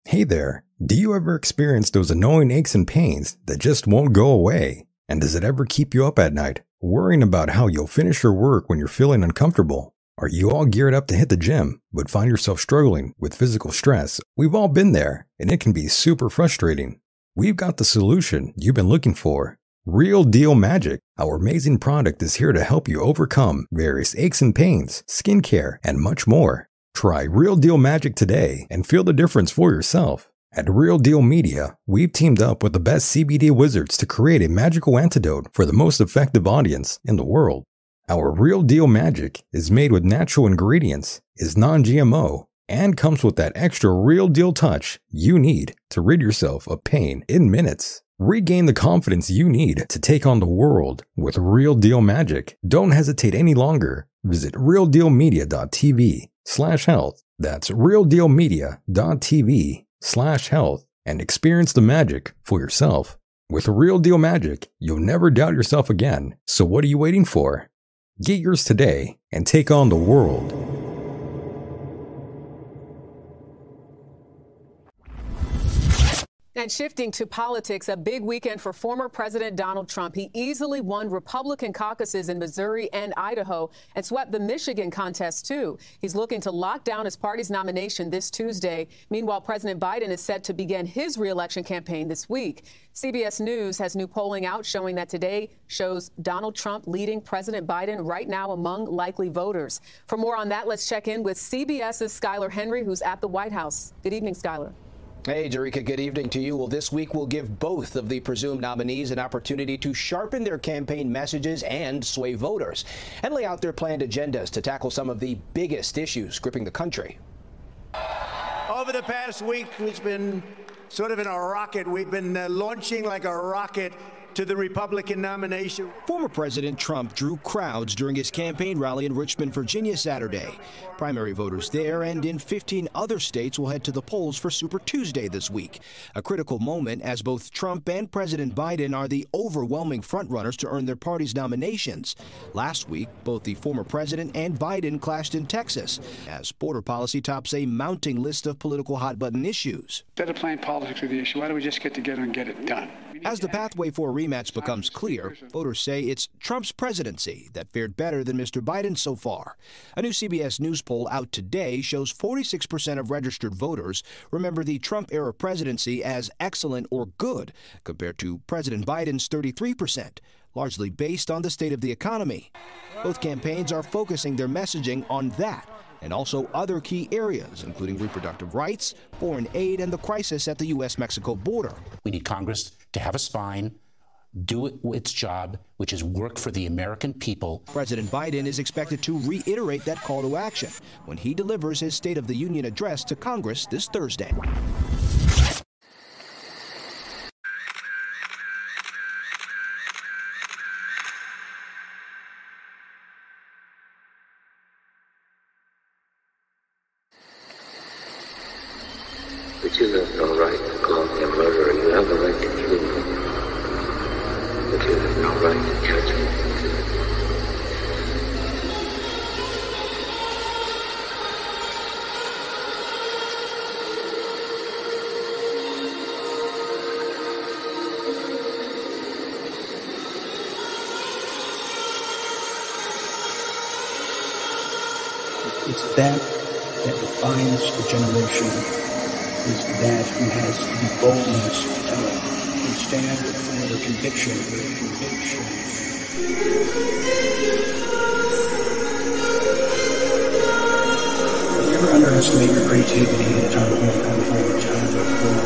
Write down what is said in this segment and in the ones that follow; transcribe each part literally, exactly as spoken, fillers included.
Hey there, do you ever experience those annoying aches and pains that just won't go away? And does it ever keep you up at night, worrying about how you'll finish your work when you're feeling uncomfortable? Are you all geared up to hit the gym, but find yourself struggling with physical stress? We've all been there, and it can be super frustrating. We've got the solution you've been looking for. Real Deal Magic. Our amazing product is here to help you overcome various aches and pains, skincare, and much more. Try Real Deal Magic today and feel the difference for yourself. At Real Deal Media, we've teamed up with the best C B D wizards to create a magical antidote for the most effective audience in the world. Our Real Deal Magic is made with natural ingredients, is non-G M O, and comes with that extra Real Deal touch you need to rid yourself of pain in minutes. Regain the confidence you need to take on the world with Real Deal Magic. Don't hesitate any longer. Visit realdealmedia.tv slash health. That's realdealmedia.tv slash health and experience the magic for yourself. With Real Deal Magic, you'll never doubt yourself again. So what are you waiting for? Get yours today and take on the world. And shifting to politics, a big weekend for former President Donald Trump. He easily won Republican caucuses in Missouri and Idaho and swept the Michigan contest, too. He's looking to lock down his party's nomination this Tuesday. Meanwhile, President Biden is set to begin his reelection campaign this week. C B S News has new polling out showing that today shows Donald Trump leading President Biden right now among likely voters. For more on that, let's check in with CBS's Skyler Henry, who's at the White House. Good evening, Skyler. Hey, Jerika, good evening to you. Well, this week will give both of the presumed nominees an opportunity to sharpen their campaign messages and sway voters and lay out their planned agendas to tackle some of the biggest issues gripping the country. Over the past week, it's been sort of in a rocket. We've been uh, launching like a rocket to the Republican nomination. Former President Trump drew crowds during his campaign rally in Richmond, Virginia, Saturday. Primary voters there and in fifteen other states will head to the polls for Super Tuesday this week. A critical moment as both Trump and President Biden are the overwhelming frontrunners to earn their party's nominations. Last week, both the former president and Biden clashed in Texas as border policy tops a mounting list of political hot-button issues. Instead of playing politics with the issue, why don't we just get together and get it done? As the pathway for a rematch becomes clear, voters say it's Trump's presidency that fared better than Mister Biden so far. A new C B S News poll out today shows forty-six percent of registered voters remember the Trump-era presidency as excellent or good, compared to President Biden's thirty-three percent, largely based on the state of the economy. Both campaigns are focusing their messaging on that, and also other key areas, including reproductive rights, foreign aid, and the crisis at the U S Mexico border. We need Congress to have a spine, do it, its job, which is work for the American people. President Biden is expected to reiterate that call to action when he delivers his State of the Union address to Congress this Thursday. But you have no right to call me a murderer. You have the right to kill me. But you have no right to judge me. It's that that defines the generation. Is that who has the boldness to stand for their conviction, their conviction. You ever underestimate your creativity at a time of conflict, a time of war?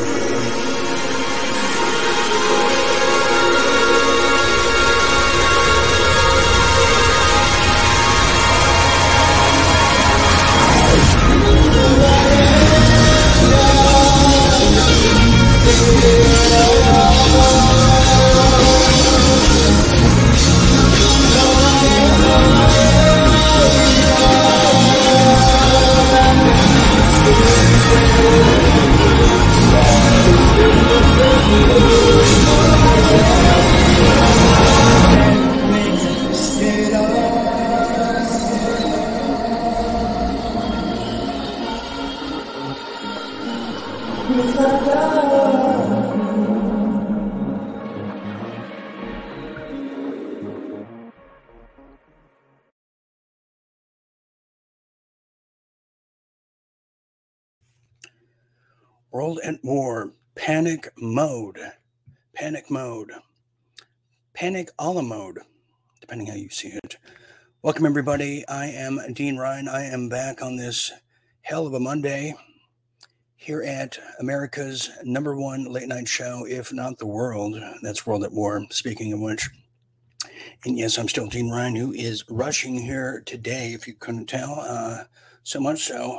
World at War, Panic Mode, Panic Mode, Panic a la Mode, depending how you see it. Welcome, everybody. I am Dean Ryan. I am back on this hell of a Monday here at America's number one late night show, if not the world. That's World at War, speaking of which. And yes, I'm still Dean Ryan, who is rushing here today, if you couldn't tell. Uh, so much so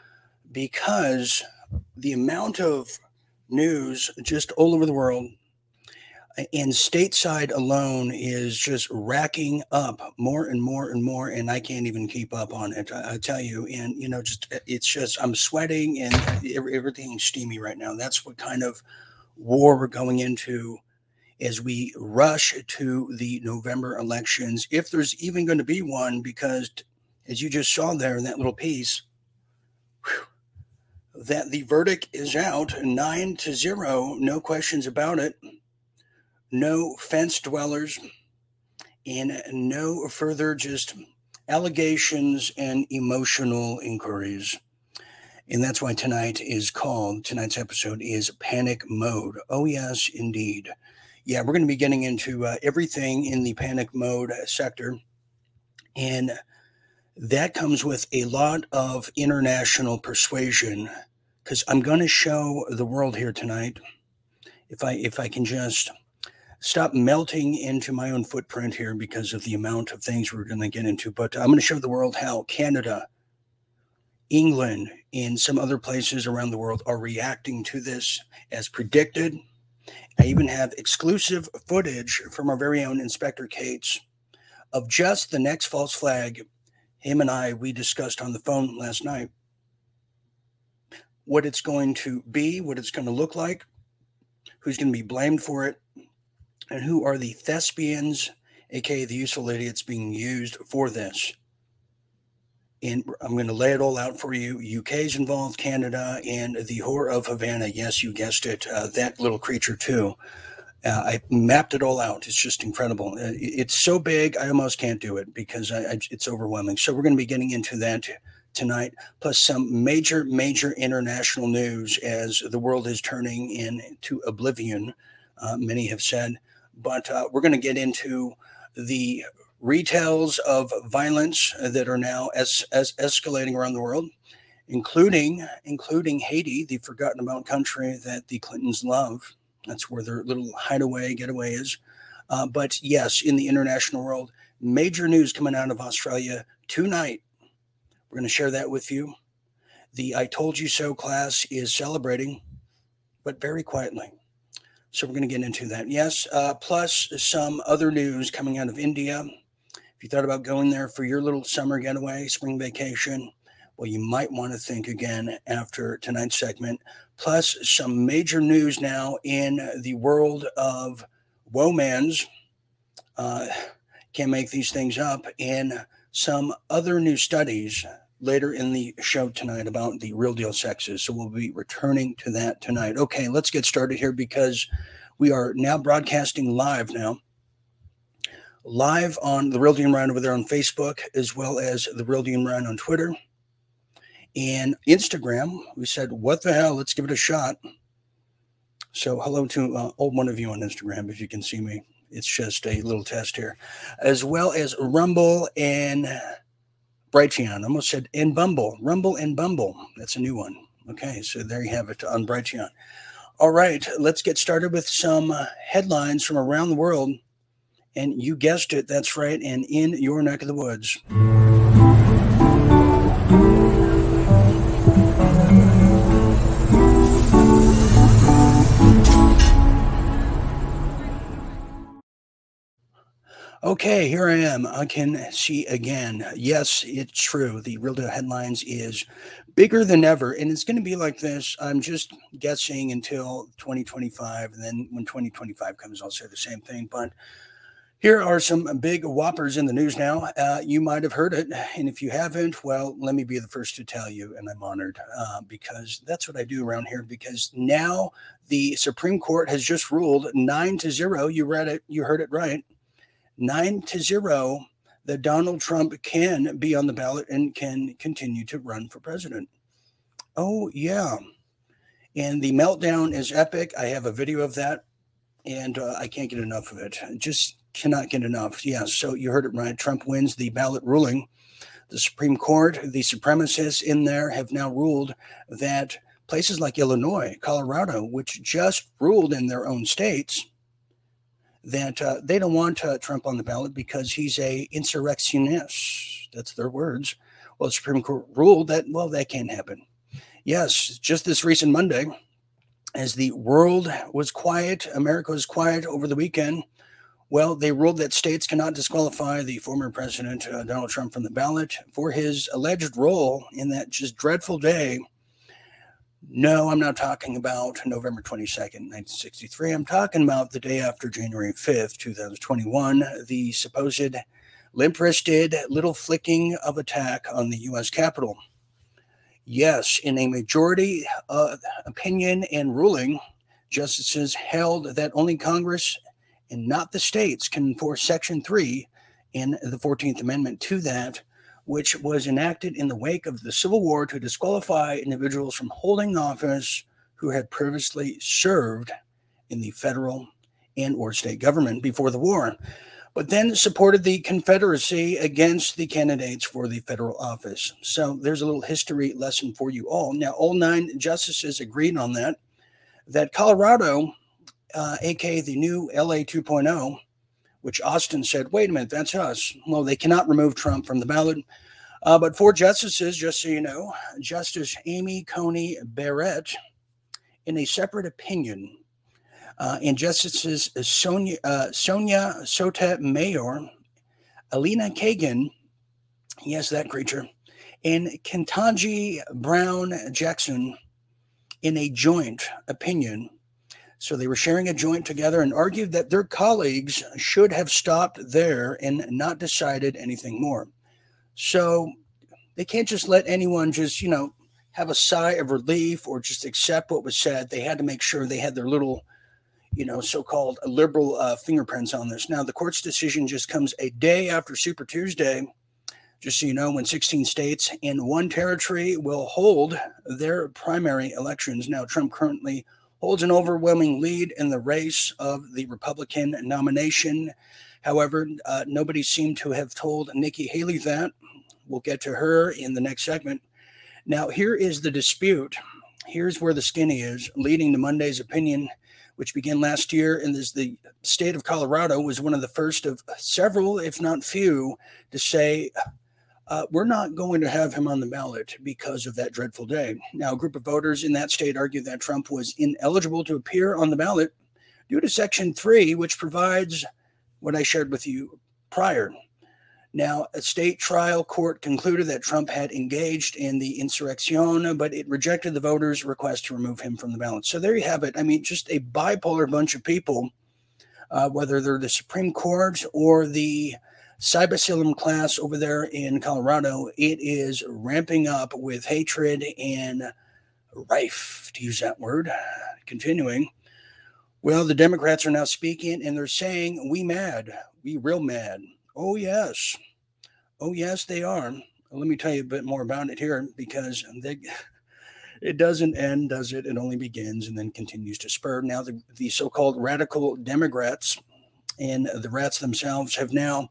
because the amount of news just all over the world and stateside alone is just racking up more and more and more, and I can't even keep up on it. I, I tell you, and you know, just it's just I'm sweating and everything's steamy right now. That's what kind of war we're going into as we rush to the November elections, if there's even going to be one, because as you just saw there in that little piece, whew, that the verdict is out, nine to zero, no questions about it, no fence dwellers, and no further just allegations and emotional inquiries. And that's why tonight is called, tonight's episode is Panic Mode. Oh, yes, indeed. Yeah, we're going to be getting into uh, everything in the panic mode sector. And that comes with a lot of international persuasion, because I'm going to show the world here tonight, if I if I can just stop melting into my own footprint here because of the amount of things we're going to get into. But I'm going to show the world how Canada, England, and some other places around the world are reacting to this as predicted. I even have exclusive footage from our very own Inspector Cates of just the next false flag. Him and I, we discussed on the phone last night what it's going to be, what it's going to look like, who's going to be blamed for it, and who are the thespians, aka the useful idiots being used for this. And I'm going to lay it all out for you. U K's involved, Canada, and the whore of Havana. Yes, you guessed it. Uh, that little creature, too. Uh, I mapped it all out. It's just incredible. Uh, it's so big, I almost can't do it because I, I, it's overwhelming. So we're going to be getting into that tonight, plus some major, major international news as the world is turning into oblivion, uh, many have said. But uh, we're going to get into the retells of violence that are now es- es- escalating around the world, including including Haiti, the forgotten about country that the Clintons love. That's where their little hideaway, getaway is. Uh, but yes, in the international world, major news coming out of Australia tonight. We're going to share that with you. The I Told You So class is celebrating, but very quietly. So we're going to get into that. Yes, uh, plus some other news coming out of India. If you thought about going there for your little summer getaway, spring vacation, well, you might want to think again after tonight's segment. Plus some major news now in the world of womans. Uh, can't make these things up. And some other new studies later in the show tonight about the real deal sexes. So we'll be returning to that tonight. Okay, let's get started here because we are now broadcasting live now. Live on The Real Dean Ryan over there on Facebook, as well as The Real Dean Ryan on Twitter. And Instagram, we said, what the hell, let's give it a shot. So hello to uh, old one of you on Instagram, if you can see me. It's just a little test here. As well as Rumble and Brighteon. I almost said and Bumble. Rumble and Bumble. That's a new one. Okay, so there you have it on Brighteon. All right, let's get started with some uh, headlines from around the world. And you guessed it, that's right, and in your neck of the woods. Okay, here I am. I can see again. Yes, it's true. The Real Deal Headlines is bigger than ever, and it's going to be like this. I'm just guessing until twenty twenty-five, and then when twenty twenty-five comes, I'll say the same thing. But Here are some big whoppers in the news now. Uh, you might have heard it, and if you haven't, well, let me be the first to tell you, and I'm honored uh, because that's what I do around here, because now the Supreme Court has just ruled nine to zero. You read it, you heard it right. Nine to zero that Donald Trump can be on the ballot and can continue to run for president. Oh, yeah. And the meltdown is epic. I have a video of that, and uh, I can't get enough of it. Just cannot get enough. Yeah, so you heard it right. Trump wins the ballot ruling. The Supreme Court, the supremacists in there have now ruled that places like Illinois, Colorado, which just ruled in their own states, that uh, they don't want uh, Trump on the ballot because he's a insurrectionist. That's their words. Well, the Supreme Court ruled that, well, that can't happen. Yes, just this recent Monday, as the world was quiet, America was quiet over the weekend, well, they ruled that states cannot disqualify the former president, uh, Donald Trump, from the ballot for his alleged role in that just dreadful day. No, I'm not talking about November twenty-second, nineteen sixty-three. I'm talking about the day after January fifth, twenty twenty-one, the supposed limp-wristed little flicking of attack on the U S Capitol. Yes, in a majority uh, opinion and ruling, justices held that only Congress and not the states can enforce Section three in the fourteenth Amendment to that, which was enacted in the wake of the Civil War to disqualify individuals from holding office who had previously served in the federal and or state government before the war, but then supported the Confederacy against the candidates for the federal office. So there's a little history lesson for you all. Now, all nine justices agreed on that, that Colorado, uh, aka the new L A two point oh, which Austin said, wait a minute, that's us. Well, they cannot remove Trump from the ballot. Uh, but four justices, just so you know, Justice Amy Coney Barrett, in a separate opinion, uh, and Justices Sonia, uh, Sonia Sotomayor, Alina Kagan, yes, that creature, and Ketanji Brown Jackson, in a joint opinion. So they were sharing a joint together and argued that their colleagues should have stopped there and not decided anything more. So they can't just let anyone just, you know, have a sigh of relief or just accept what was said. They had to make sure they had their little, you know, so-called liberal uh, fingerprints on this. Now, the court's decision just comes a day after Super Tuesday, just so you know, when sixteen states and one territory will hold their primary elections. Now, Trump currently holds an overwhelming lead in the race of the Republican nomination. However, uh, nobody seemed to have told Nikki Haley that. We'll get to her in the next segment. Now, here is the dispute. Here's where the skinny is, leading to Monday's opinion, which began last year. And this, the state of Colorado was one of the first of several, if not few, to say, Uh, we're not going to have him on the ballot because of that dreadful day. Now, a group of voters in that state argued that Trump was ineligible to appear on the ballot due to Section three, which provides what I shared with you prior. Now, a state trial court concluded that Trump had engaged in the insurrection, but it rejected the voters' request to remove him from the ballot. So there you have it. I mean, just a bipolar bunch of people, uh, whether they're the Supreme Court or the Cybacillum class over there in Colorado, it is ramping up with hatred and rife, to use that word. Continuing. Well, the Democrats are now speaking, and they're saying, we mad. We real mad. Oh, yes. Oh, yes, they are. Let me tell you a bit more about it here, because they, it doesn't end, does it? It only begins and then continues to spur. Now, the, the so-called radical Democrats and the rats themselves have now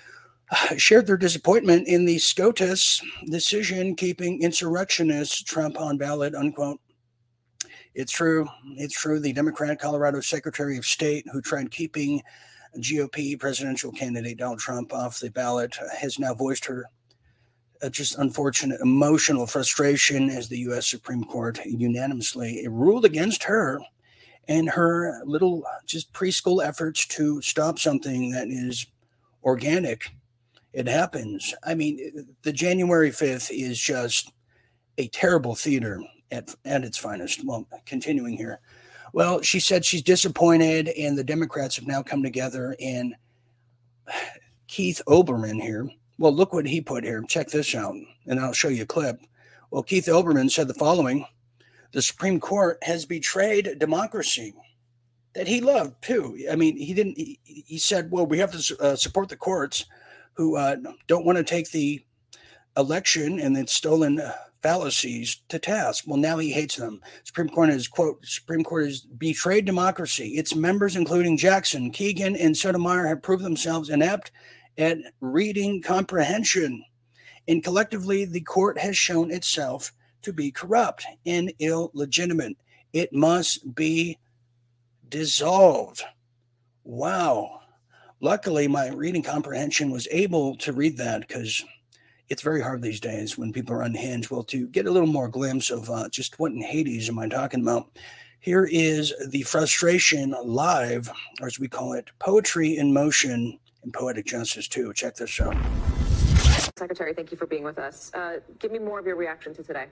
shared their disappointment in the SCOTUS decision keeping insurrectionist Trump on ballot, unquote. It's true. It's true. The Democrat Colorado Secretary of State, who tried keeping G O P presidential candidate Donald Trump off the ballot, has now voiced her uh, just unfortunate emotional frustration as the U S Supreme Court unanimously ruled against her and her little just preschool efforts to stop something that is organic. It happens. I mean, the January fifth is just a terrible theater at, at its finest. Well, continuing here. Well, she said she's disappointed, and the Democrats have now come together and Keith Olbermann here. Well, look what he put here. Check this out, and I'll show you a clip. Well, Keith Olbermann said the following: the Supreme Court has betrayed democracy that he loved too. I mean, he didn't, he, he said, well, we have to uh, support the courts who uh, don't want to take the election and its stolen uh, fallacies to task. Well, now he hates them. Supreme Court has, quote, Supreme Court has betrayed democracy. Its members, including Jackson, Keegan, and Sotomayor, have proved themselves inept at reading comprehension. And collectively, the court has shown itself to be corrupt and illegitimate. It must be dissolved. Wow. Luckily, my reading comprehension was able to read that, because it's very hard these days when people are unhinged. Well, to get a little more glimpse of uh, just what in Hades am I talking about, here is the frustration live, or as we call it, poetry in motion and poetic justice too. Check this out. Secretary, thank you for being with us. Uh, give me more of your reaction to today.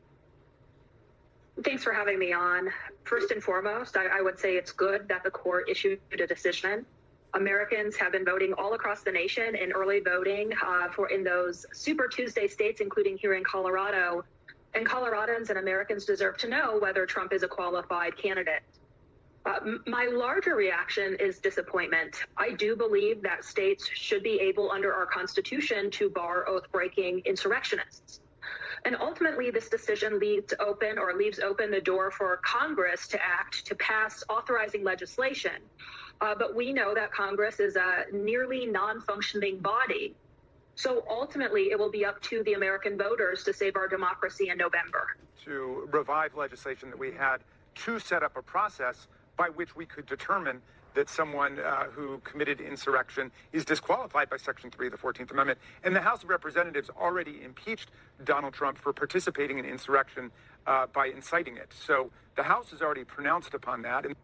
Thanks for having me on. First and foremost, I, I would say it's good that the court issued a decision. Americans have been voting all across the nation in early voting uh, for in those Super Tuesday states, including here in Colorado. And Coloradans and Americans deserve to know whether Trump is a qualified candidate. Uh, my larger reaction is disappointment. I do believe that states should be able, under our Constitution, to bar oath-breaking insurrectionists. And ultimately, this decision leaves open or leaves open the door for Congress to act to pass authorizing legislation. Uh, but we know that Congress is a nearly non-functioning body. So ultimately, it will be up to the American voters to save our democracy in November. To revive legislation that we had to set up a process by which we could determine that someone uh, who committed insurrection is disqualified by Section three of the fourteenth Amendment. And the House of Representatives already impeached Donald Trump for participating in insurrection uh, by inciting it. So the House has already pronounced upon that. And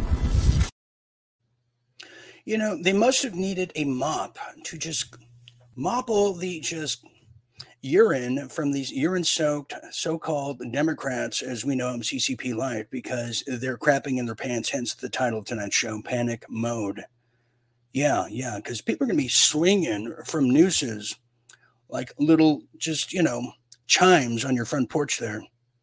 you know, they must have needed a mop to just mop all the just urine from these urine-soaked so-called Democrats, as we know them, C C P Light, because they're crapping in their pants, hence the title of tonight's show, Panic Mode. Yeah, yeah, because people are going to be swinging from nooses like little, just, you know, chimes on your front porch there.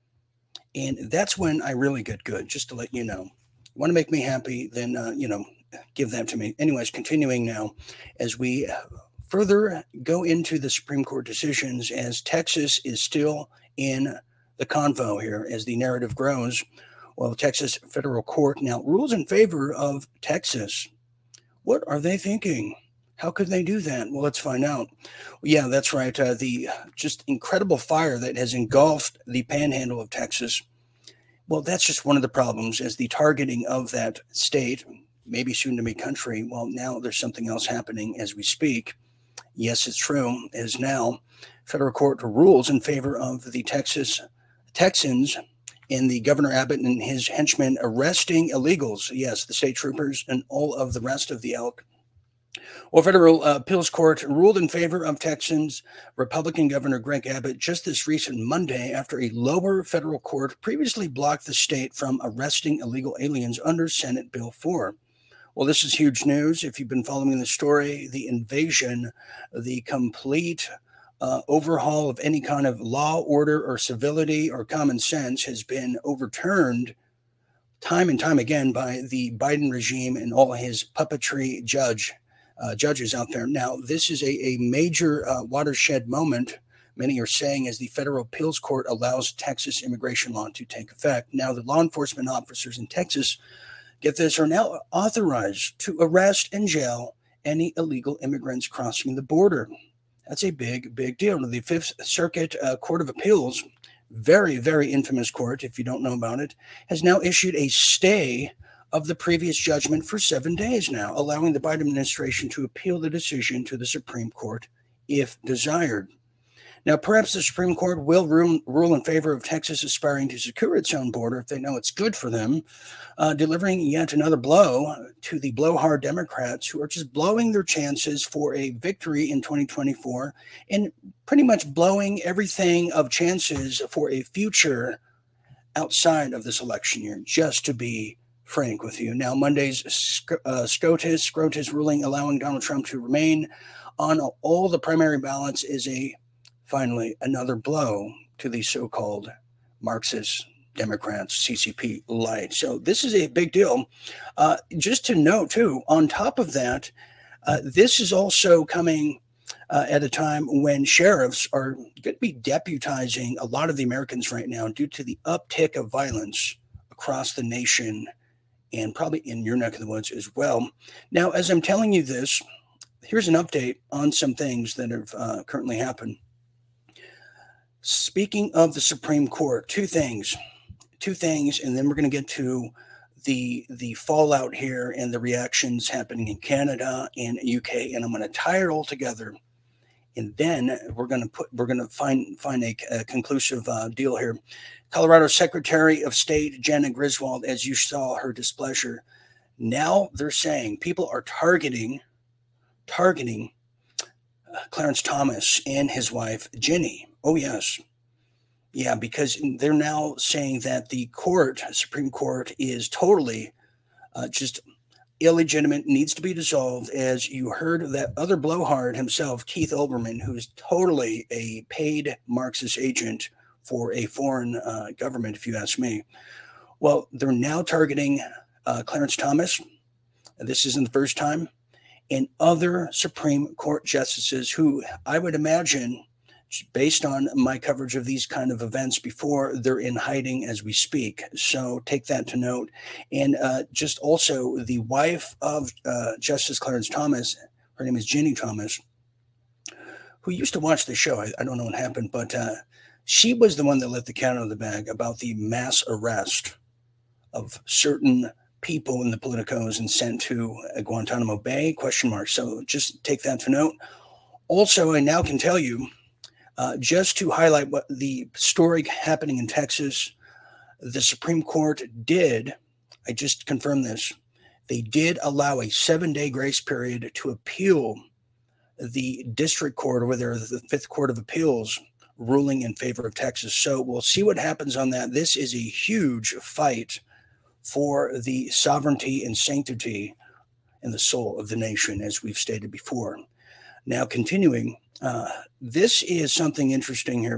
And that's when I really get good, just to let you know. Want to make me happy, then, uh, you know, give that to me. Anyways, continuing now, as we further go into the Supreme Court decisions, as Texas is still in the convo here, as the narrative grows. Well, Texas federal court now rules in favor of Texas. What are they thinking? How could they do that? Well, let's find out. Yeah, that's right. Uh, the just incredible fire that has engulfed the panhandle of Texas. Well, that's just one of the problems, as the targeting of that state, maybe soon to be country. Well, now there's something else happening as we speak. Yes, it's true, as now federal court rules in favor of the Texas Texans and the Governor Abbott and his henchmen arresting illegals. Yes, the state troopers and all of the rest of the elk. Well, federal uh, appeals court ruled in favor of Texans Republican Governor Greg Abbott just this recent Monday after a lower federal court previously blocked the state from arresting illegal aliens under Senate Bill four. Well, this is huge news. If you've been following the story, the invasion, the complete uh, overhaul of any kind of law, order, or civility or common sense has been overturned time and time again by the Biden regime and all his puppetry judge uh, judges out there. Now, this is a, a major uh, watershed moment, many are saying, as the federal appeals court allows Texas immigration law to take effect. Now, the law enforcement officers in Texas, get this, are now authorized to arrest and jail any illegal immigrants crossing the border. That's a big, big deal. The Fifth Circuit uh, Court of Appeals, very, very infamous court, if you don't know about it, has now issued a stay of the previous judgment for seven days now, allowing the Biden administration to appeal the decision to the Supreme Court if desired. Now, perhaps the Supreme Court will rule, rule in favor of Texas aspiring to secure its own border if they know it's good for them, uh, delivering yet another blow to the blowhard Democrats who are just blowing their chances for a victory in twenty twenty-four and pretty much blowing everything of chances for a future outside of this election year just to be frank with you. Now, Monday's sc- uh, SCOTUS, SCOTUS ruling allowing Donald Trump to remain on all the primary ballots is a finally another blow to the so-called Marxist Democrats, C C P light. So this is a big deal. Uh, just to note, too, on top of that, uh, this is also coming uh, at a time when sheriffs are going to be deputizing a lot of the Americans right now due to the uptick of violence across the nation and probably in your neck of the woods as well. Now, as I'm telling you this, here's an update on some things that have uh, currently happened. Speaking of the Supreme Court, two things, two things, and then we're going to get to the the fallout here and the reactions happening in Canada and U K, and I'm going to tie it all together, and then we're going to put we're going to find find a, a conclusive uh, deal here. Colorado Secretary of State Jena Griswold, as you saw her displeasure, now they're saying people are targeting targeting uh, Clarence Thomas and his wife Ginny. Oh, yes. Yeah, because they're now saying that the court, Supreme Court, is totally uh, just illegitimate, needs to be dissolved. As you heard that other blowhard himself, Keith Olbermann, who's totally a paid Marxist agent for a foreign uh, government, if you ask me. Well, they're now targeting uh, Clarence Thomas. This isn't the first time. And other Supreme Court justices who I would imagine, based on my coverage of these kind of events before, they're in hiding as we speak. So take that to note. And uh, just also the wife of uh, Justice Clarence Thomas, her name is Ginny Thomas, who used to watch the show. I, I don't know what happened, but uh, she was the one that let the cat out of the bag about the mass arrest of certain people in the politicos and sent to Guantanamo Bay, question mark. So just take that to note. Also, I now can tell you, Uh, just to highlight what the story happening in Texas, the Supreme Court did, I just confirmed this, they did allow a seven-day grace period to appeal the district court over there, the Fifth Court of Appeals, ruling in favor of Texas. So we'll see what happens on that. This is a huge fight for the sovereignty and sanctity and the soul of the nation, as we've stated before. Now, continuing, uh, this is something interesting here.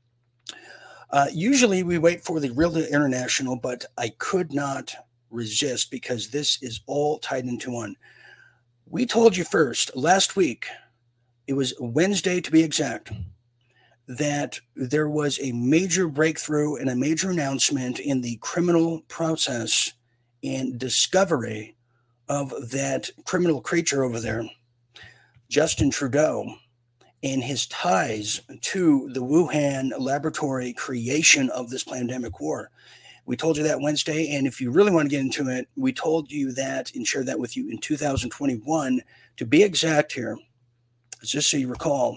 Uh, usually we wait for the Real International, but I could not resist because this is all tied into one. We told you first last week, it was Wednesday to be exact, that there was a major breakthrough and a major announcement in the criminal process and discovery of that criminal creature over there, Justin Trudeau, and his ties to the Wuhan laboratory creation of this pandemic war. We told you that Wednesday, and if you really want to get into it, we told you that and shared that with you in two thousand twenty-one. To be exact here, just so you recall,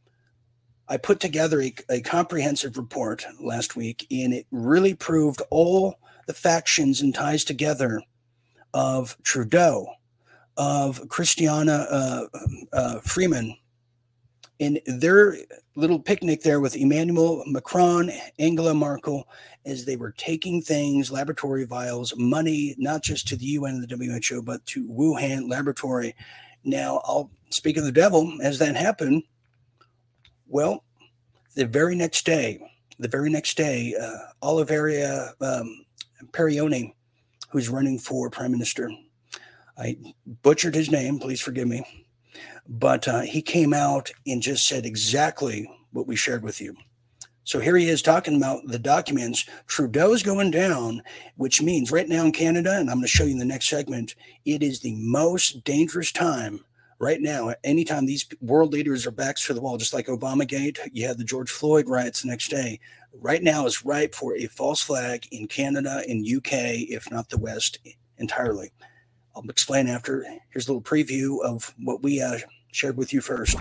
I put together a, a comprehensive report last week, and it really proved all the factions and ties together of Trudeau, of Christiana uh, uh, Freeman, in their little picnic there with Emmanuel Macron, Angela Merkel, as they were taking things, laboratory vials, money, not just to the U N and the W H O, but to Wuhan laboratory. Now, I'll speak of the devil as that happened. Well, the very next day, the very next day, uh, Oliveira um, Perioni, who's running for prime minister, I butchered his name, please forgive me, but uh, he came out and just said exactly what we shared with you. So here he is talking about the documents. Trudeau's going down, which means right now in Canada, and I'm going to show you in the next segment, it is the most dangerous time right now. Anytime these world leaders are backs to the wall, just like Obamagate, you had the George Floyd riots the next day. Right now is ripe for a false flag in Canada and U K, if not the West entirely. I'll explain after. Here's a little preview of what we uh, shared with you first.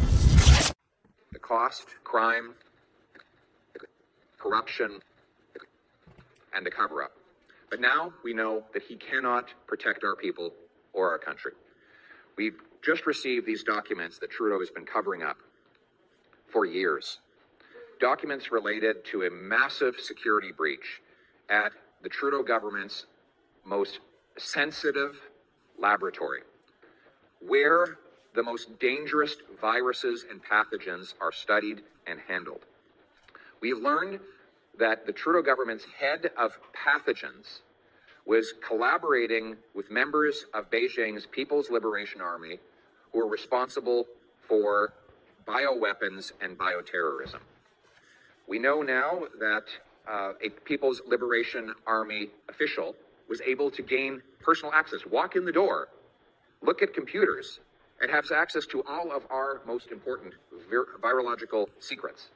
The cost, crime, corruption, and the cover-up. But now we know that he cannot protect our people or our country. We've just received these documents that Trudeau has been covering up for years. Documents related to a massive security breach at the Trudeau government's most sensitive laboratory, where the most dangerous viruses and pathogens are studied and handled. We learned that the Trudeau government's head of pathogens was collaborating with members of Beijing's People's Liberation Army, who are responsible for bioweapons and bioterrorism. We know now that uh, a People's Liberation Army official was able to gain personal access, walk in the door, look at computers, and has access to all of our most important vir- virological secrets.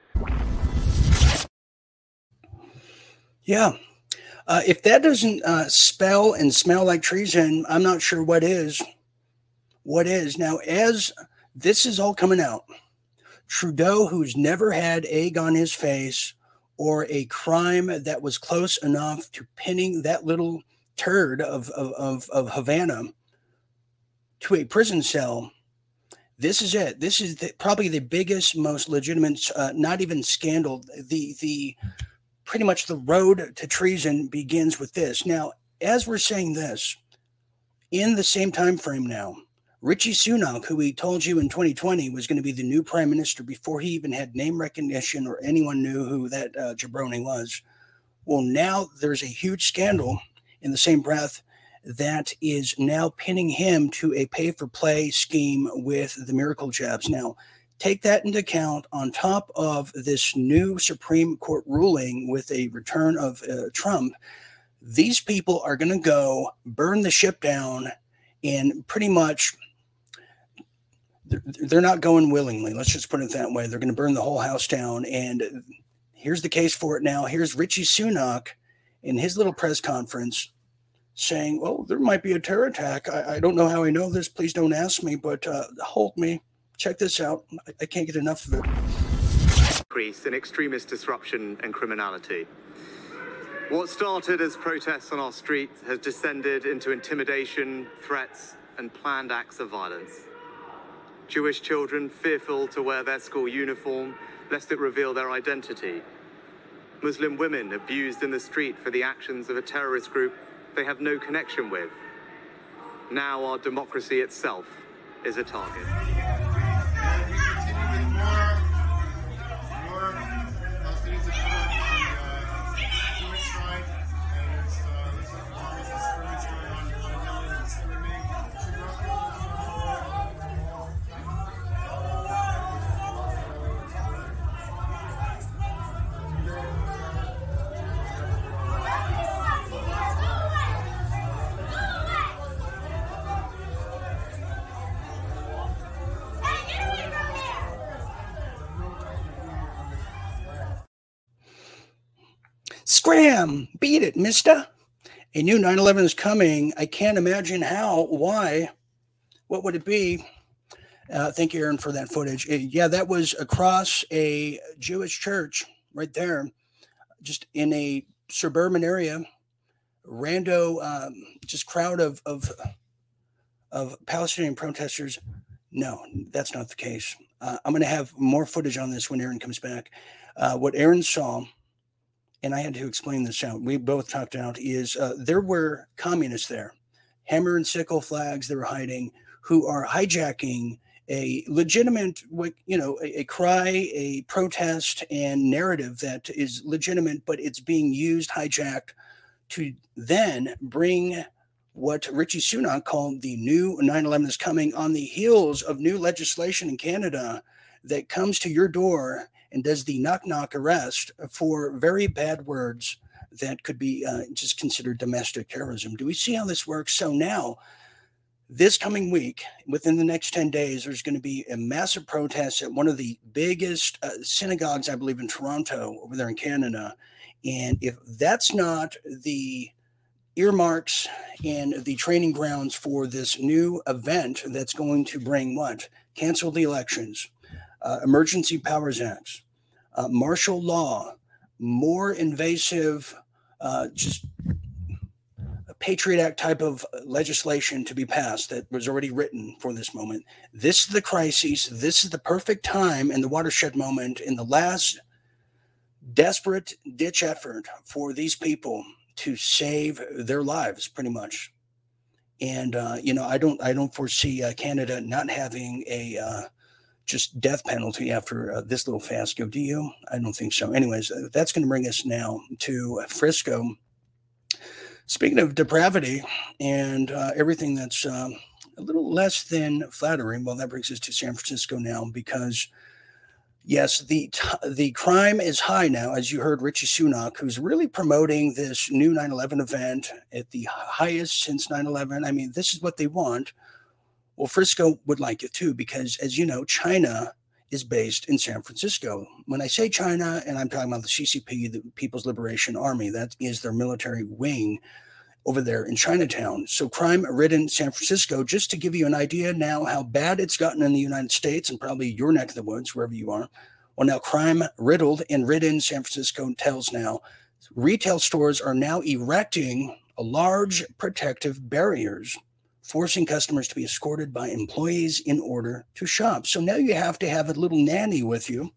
Yeah. Uh, if that doesn't uh, spell and smell like treason, I'm not sure what is. What is. Now, as this is all coming out, Trudeau, who's never had egg on his face or a crime that was close enough to pinning that little turd of, of, of, of Havana to a prison cell, this is it. This is the, probably the biggest, most legitimate, uh, not even scandal. The, the pretty much the road to treason begins with this. Now, as we're saying this, in the same time frame now, Rishi Sunak, who we told you in twenty twenty was going to be the new prime minister before he even had name recognition or anyone knew who that uh, jabroni was. Well, now there's a huge scandal in the same breath that is now pinning him to a pay-for-play scheme with the miracle jabs. Now, take that into account on top of this new Supreme Court ruling with a return of uh, Trump. These people are going to go burn the ship down and pretty much they're not going willingly. Let's just put it that way. They're going to burn the whole house down. And here's the case for it now. Here's Rishi Sunak in his little press conference saying, well, there might be a terror attack. I, I don't know how I know this. Please don't ask me, but uh, hold me. Check this out. I, I can't get enough of it. Increase in extremist disruption and criminality. What started as protests on our streets has descended into intimidation, threats, and planned acts of violence. Jewish children fearful to wear their school uniform lest it reveal their identity. Muslim women abused in the street for the actions of a terrorist group they have no connection with. Now our democracy itself is a target. Scram! Beat it, mister. A new nine eleven is coming. I can't imagine how, why, what would it be? Uh, thank you, Aaron, for that footage. Uh, yeah, that was across a Jewish church right there, just in a suburban area. Rando, um, just crowd of, of, of Palestinian protesters. No, that's not the case. Uh, I'm going to have more footage on this when Aaron comes back. Uh, what Aaron saw, and I had to explain this out, we both talked out, is uh, there were communists there, hammer and sickle flags they were hiding, who are hijacking a legitimate, you know, a, a cry, a protest and narrative that is legitimate, but it's being used, hijacked, to then bring what Rishi Sunak called the new nine eleven is coming on the heels of new legislation in Canada that comes to your door and does the knock-knock arrest for very bad words that could be uh, just considered domestic terrorism. Do we see how this works? So now, this coming week, within the next ten days, there's going to be a massive protest at one of the biggest uh, synagogues, I believe, in Toronto, over there in Canada. And if that's not the earmarks and the training grounds for this new event that's going to bring what? Cancel the elections, uh, emergency powers acts, uh, martial law, more invasive, uh, just a Patriot Act type of legislation to be passed that was already written for this moment. This is the crisis. This is the perfect time and the watershed moment in the last desperate ditch effort for these people to save their lives, pretty much. And uh, you know, I don't, I don't foresee uh, Canada not having a uh, just death penalty after uh, this little fiasco. Do you? I don't think so. Anyways, uh, that's going to bring us now to Frisco. Speaking of depravity and uh, everything that's um, a little less than flattering, well, that brings us to San Francisco now, because yes, the the crime is high now, as you heard Richie Sunak, who's really promoting this new nine eleven event at the highest since nine eleven. I mean, this is what they want. Well, Frisco would like it too, because as you know, China is based in San Francisco. When I say China, and I'm talking about the C C P, the People's Liberation Army, that is their military wing over there in Chinatown. So crime-ridden San Francisco, just to give you an idea now how bad it's gotten in the United States and probably your neck of the woods, wherever you are. Well, now crime-riddled and ridden San Francisco tells now retail stores are now erecting a large protective barriers, forcing customers to be escorted by employees in order to shop. So now you have to have a little nanny with you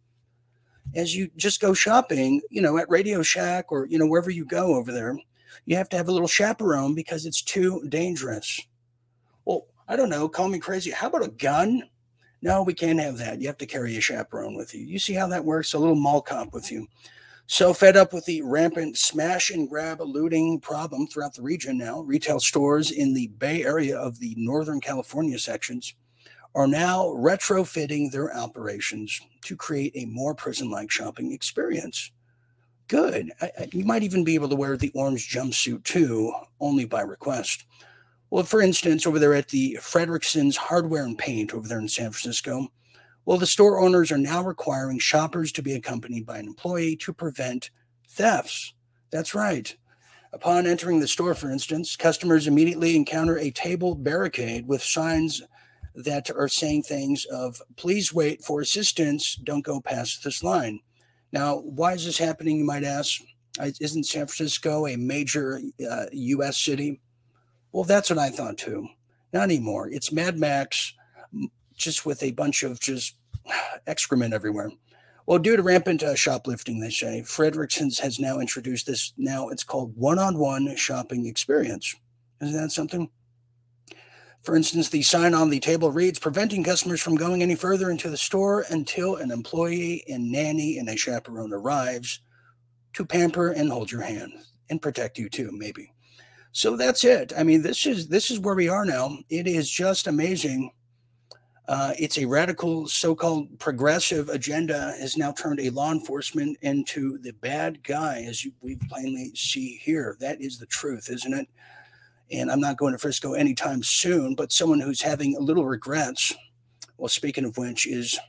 as you just go shopping, you know, at Radio Shack or, you know, wherever you go over there. You have to have a little chaperone because it's too dangerous. Well, I don't know. Call me crazy. How about a gun? No, we can't have that. You have to carry a chaperone with you. You see how that works? A little mall cop with you. So fed up with the rampant smash and grab looting problem throughout the region now, retail stores in the Bay Area of the Northern California sections are now retrofitting their operations to create a more prison-like shopping experience. Good. I, I, you might even be able to wear the orange jumpsuit too, only by request. Well, for instance, over there at the Frederickson's Hardware and Paint over there in San Francisco, well, the store owners are now requiring shoppers to be accompanied by an employee to prevent thefts. That's right. Upon entering the store, for instance, customers immediately encounter a table barricade with signs that are saying things of, please wait for assistance, don't go past this line. Now, why is this happening, you might ask? Isn't San Francisco a major uh, U S city? Well, that's what I thought too. Not anymore. It's Mad Max, just with a bunch of just excrement everywhere. Well, due to rampant uh, shoplifting, they say, Frederickson's has now introduced this. Now it's called one-on-one shopping experience. Isn't that something? For instance, the sign on the table reads, preventing customers from going any further into the store until an employee and nanny and a chaperone arrives to pamper and hold your hand and protect you too, maybe. So that's it. I mean, this is this is where we are now. It is just amazing. Uh, it's a radical so-called progressive agenda has now turned a law enforcement into the bad guy, as you, we plainly see here. That is the truth, isn't it? And I'm not going to Frisco anytime soon, but someone who's having a little regrets, well, speaking of which is,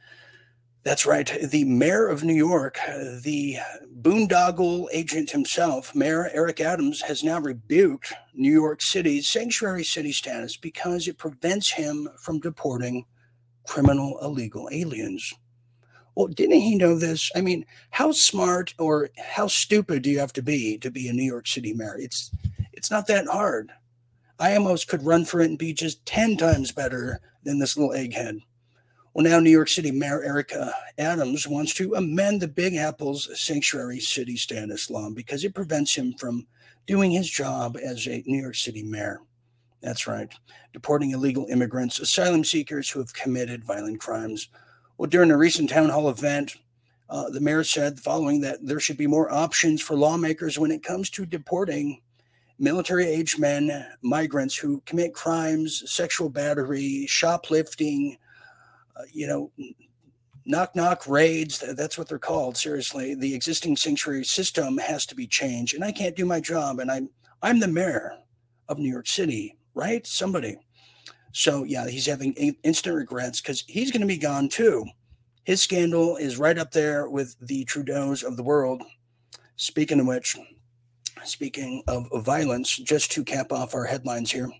that's right, the mayor of New York, the boondoggle agent himself, Mayor Eric Adams, has now rebuked New York City's sanctuary city status because it prevents him from deporting criminal illegal aliens. Well, didn't he know this? I mean, how smart or how stupid do you have to be to be a New York City mayor? It's It's not that hard. I almost could run for it and be just ten times better than this little egghead. Well, now New York City Mayor Eric uh, Adams wants to amend the Big Apple's sanctuary city status law because it prevents him from doing his job as a New York City mayor. That's right, deporting illegal immigrants, asylum seekers who have committed violent crimes. Well, during a recent town hall event, uh, the mayor said the following, that there should be more options for lawmakers when it comes to deporting military-aged men, migrants who commit crimes, sexual battery, shoplifting, uh, you know, knock-knock raids. That's what they're called. Seriously, the existing sanctuary system has to be changed, and I can't do my job, and I'm I'm the mayor of New York City, right? Somebody. So, yeah, he's having instant regrets because he's going to be gone too. His scandal is right up there with the Trudeaus of the world. Speaking of which, Speaking of violence, just to cap off our headlines here.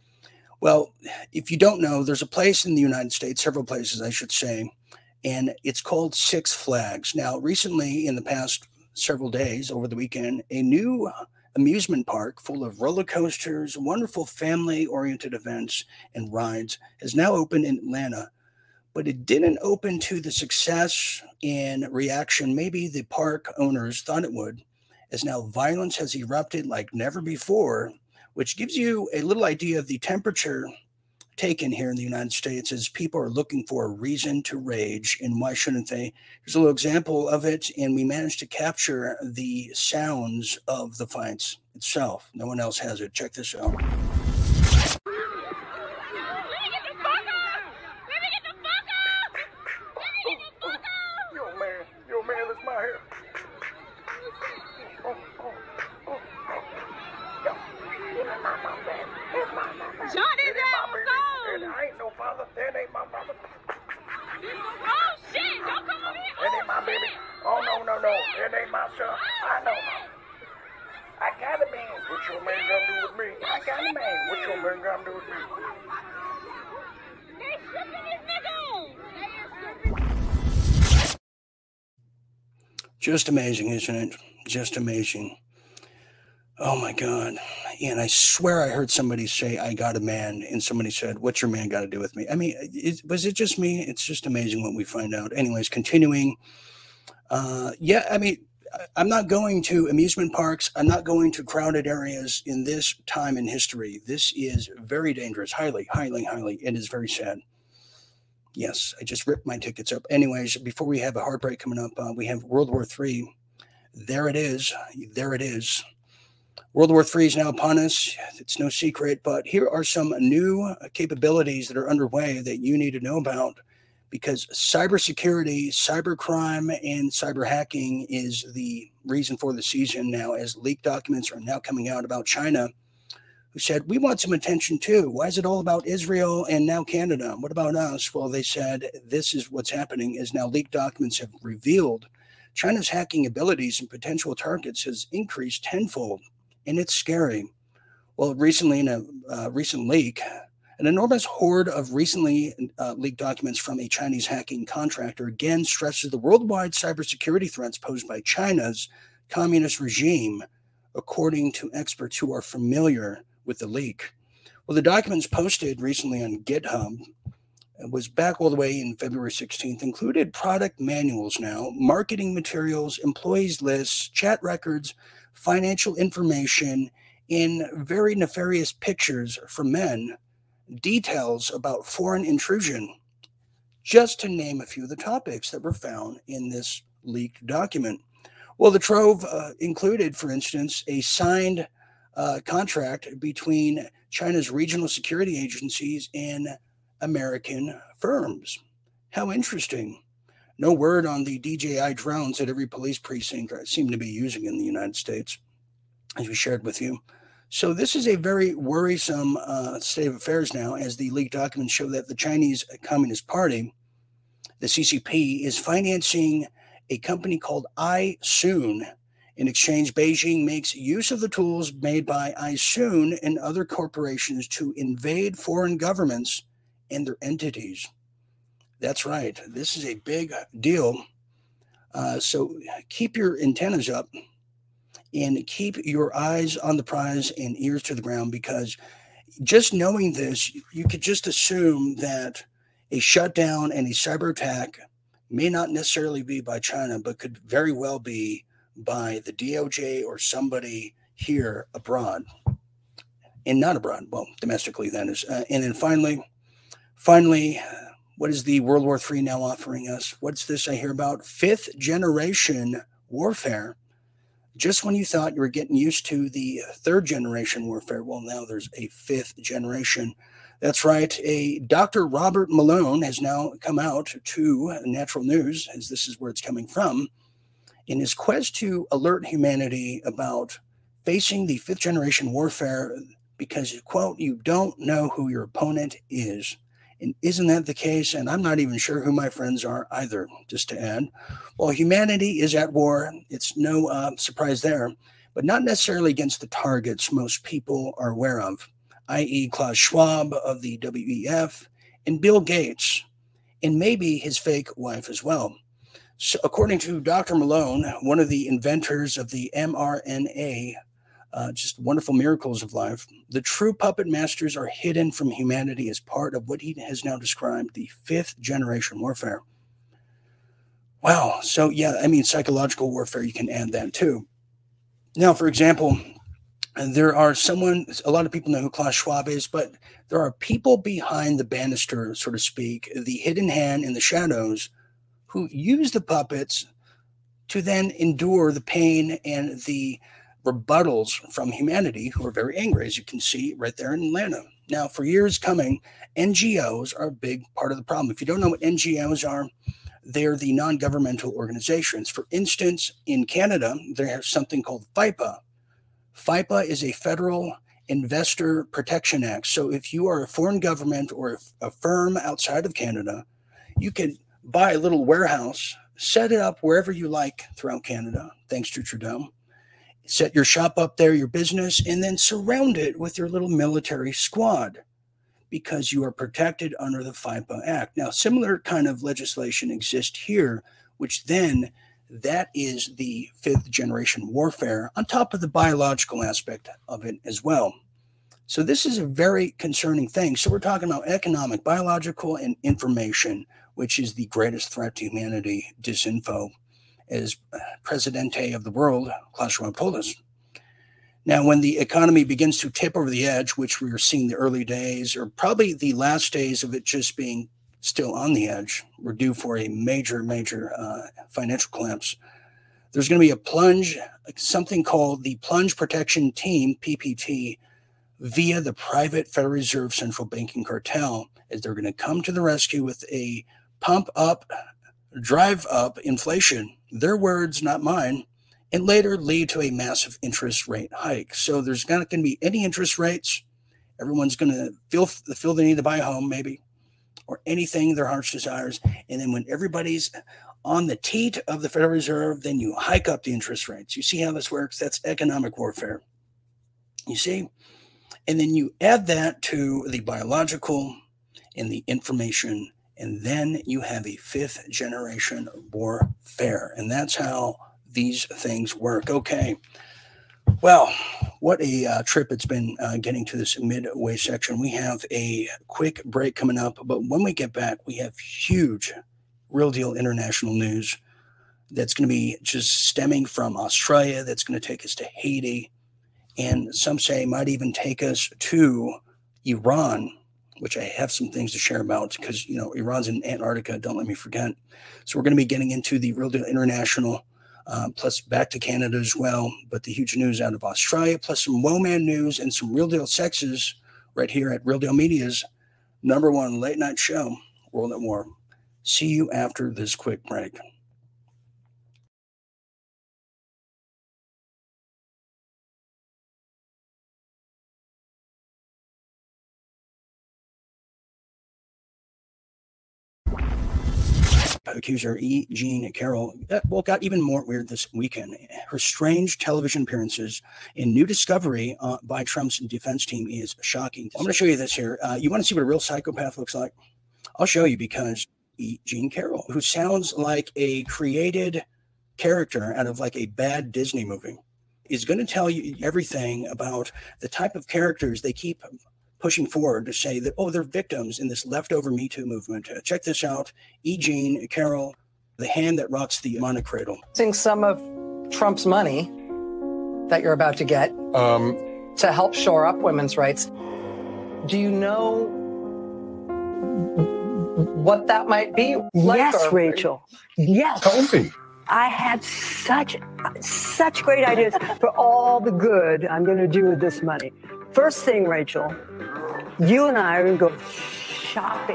Well, if you don't know, there's a place in the United States, several places I should say, and it's called Six Flags. Now, recently, in the past several days, over the weekend, a new amusement park full of roller coasters, wonderful family-oriented events and rides has now opened in Atlanta. But it didn't open to the success and reaction maybe the park owners thought it would, as now violence has erupted like never before, which gives you a little idea of the temperature taken here in the United States as people are looking for a reason to rage, and why shouldn't they? Here's a little example of it, and we managed to capture the sounds of the fights itself. No one else has it. Check this out. Just amazing, isn't it? Just amazing. Oh my God. And I swear I heard somebody say, I got a man, and somebody said, what's your man got to do with me? I mean, it, was it just me? It's just amazing what we find out. Anyways, continuing. Uh, yeah, I mean, I'm not going to amusement parks. I'm not going to crowded areas in this time in history. This is very dangerous. Highly, highly, highly. It is very sad. Yes, I just ripped my tickets up. Anyways, before we have a heartbreak coming up, uh, we have World War Three. There it is. There it is. World War Three is now upon us. It's no secret, but here are some new capabilities that are underway that you need to know about, because cybersecurity, cybercrime, and cyber hacking is the reason for the season now, as leaked documents are now coming out about China, who said, we want some attention too. Why is it all about Israel and now Canada? What about us? Well, they said this is what's happening, is now leaked documents have revealed China's hacking abilities and potential targets has increased tenfold, and it's scary. Well, recently in a uh, recent leak, an enormous hoard of recently uh, leaked documents from a Chinese hacking contractor again stresses the worldwide cybersecurity threats posed by China's communist regime, according to experts who are familiar with the leak. Well, the documents posted recently on GitHub was back all the way in February sixteenth, included product manuals now, marketing materials, employees lists, chat records, financial information, in very nefarious pictures from men, details about foreign intrusion, just to name a few of the topics that were found in this leaked document. Well, the trove uh, included, for instance, a signed uh, contract between China's regional security agencies and American firms. How interesting. No word on the D J I drones that every police precinct seem to be using in the United States, as we shared with you. So this is a very worrisome uh, state of affairs now, as the leaked documents show that the Chinese Communist Party, the C C P, is financing a company called iSoon. In exchange, Beijing makes use of the tools made by iSoon and other corporations to invade foreign governments and their entities. That's right. This is a big deal. Uh, so keep your antennas up and keep your eyes on the prize and ears to the ground, because just knowing this, you could just assume that a shutdown and a cyber attack may not necessarily be by China, but could very well be by the D O J or somebody here abroad. And not abroad, well, domestically, that is. Uh, and then finally, finally, what is the World War Three now offering us? What's this I hear about? Fifth generation warfare. Just when you thought you were getting used to the third generation warfare, well, now there's a fifth generation. That's right. A Doctor Robert Malone has now come out to Natural News, as this is where it's coming from, in his quest to alert humanity about facing the fifth generation warfare, because, quote, you don't know who your opponent is. And isn't that the case? And I'm not even sure who my friends are either, just to add. Well, humanity is at war. It's no uh, surprise there, but not necessarily against the targets most people are aware of, that is. Klaus Schwab of the W E F and Bill Gates, and maybe his fake wife as well. So according to Doctor Malone, one of the inventors of the mRNA, Uh, just wonderful miracles of life, the true puppet masters are hidden from humanity as part of what he has now described the fifth generation warfare. Wow. So, yeah, I mean, psychological warfare, you can add that too. Now, for example, there are someone, a lot of people know who Klaus Schwab is, but there are people behind the banister, so to speak, the hidden hand in the shadows, who use the puppets to then endure the pain and the rebuttals from humanity who are very angry, as you can see right there in Atlanta. Now, for years coming, N G Os are a big part of the problem. If you don't know what N G Os are, they're the non-governmental organizations. For instance, in Canada, there's something called FIPA. FIPA is a Federal Investor Protection Act. So if you are a foreign government or a firm outside of Canada, you can buy a little warehouse, set it up wherever you like throughout Canada, thanks to Trudeau. Set your shop up there, your business, and then surround it with your little military squad because you are protected under the FIPA Act. Now, similar kind of legislation exists here, which then that is the fifth generation warfare on top of the biological aspect of it as well. So this is a very concerning thing. So we're talking about economic, biological, and information, which is the greatest threat to humanity, disinfo, as Presidente of the world, Klaus Schwab, told us. Now, when the economy begins to tip over the edge, which we are seeing the early days, or probably the last days of it just being still on the edge, we're due for a major, major uh, financial collapse. There's going to be a plunge, something called the Plunge Protection Team, P P T, via the private Federal Reserve Central Banking Cartel, as they're going to come to the rescue with a pump up, drive up inflation, their words, not mine, and later lead to a massive interest rate hike. So there's not going to be any interest rates. Everyone's going to feel, feel the need to buy a home, maybe, or anything their heart's desires. And then when everybody's on the teat of the Federal Reserve, then you hike up the interest rates. You see how this works? That's economic warfare. You see? And then you add that to the biological and the information, and then you have a fifth generation warfare. And that's how these things work. Okay. Well, what a uh, trip it's been uh, getting to this midway section. We have a quick break coming up, but when we get back, we have huge Real Deal international news that's going to be just stemming from Australia, that's going to take us to Haiti, and some say might even take us to Iran, which I have some things to share about because, you know, Iran's in Antarctica, don't let me forget. So we're going to be getting into the Real Deal International, uh, plus back to Canada as well. But the huge news out of Australia, plus some Woman news and some Real Deal sexes right here at Real Deal Media's number one late night show, World at War. See you after this quick break. Accuser E. Jean Carroll uh, well, got even more weird this weekend. Her strange television appearances in New Discovery uh, by Trump's defense team is shocking. I'm going to show you this here. Uh, you want to see what a real psychopath looks like? I'll show you because E. Jean Carroll, who sounds like a created character out of like a bad Disney movie, is going to tell you everything about the type of characters they keep pushing forward to say that, oh, they're victims in this leftover Me Too movement. Uh, check this out. E. Jean Carroll, the hand that rocks the money cradle. Using some of Trump's money that you're about to get um, to help shore up women's rights. Do you know what that might be? Like Yes, or- Rachel. Yes. Tell me. I had such, such great ideas for all the good I'm going to do with this money. First thing, Rachel, you and I are going to go shopping.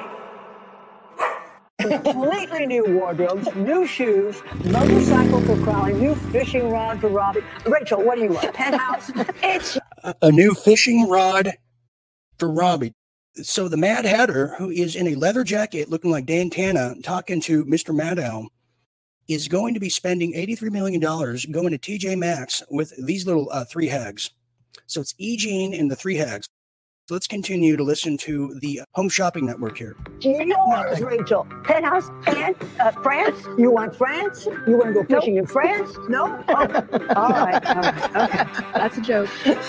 Completely new wardrobes, new shoes, motorcycle for Crowley, new fishing rod for Robbie. Rachel, what do you want? Penthouse? It's A, a new fishing rod for Robbie. So the Mad Hatter, who is in a leather jacket looking like Dan Tana, talking to Mister Maddow, is going to be spending eighty-three million dollars going to T J Maxx with these little uh, three hags. So it's E. Jean and the three hags. So let's continue to listen to the Home Shopping Network here. yours, Rachel. Penthouse and uh, France? You want France? You want to go fishing in France? No? Oh, all right. All right. Okay. That's a joke.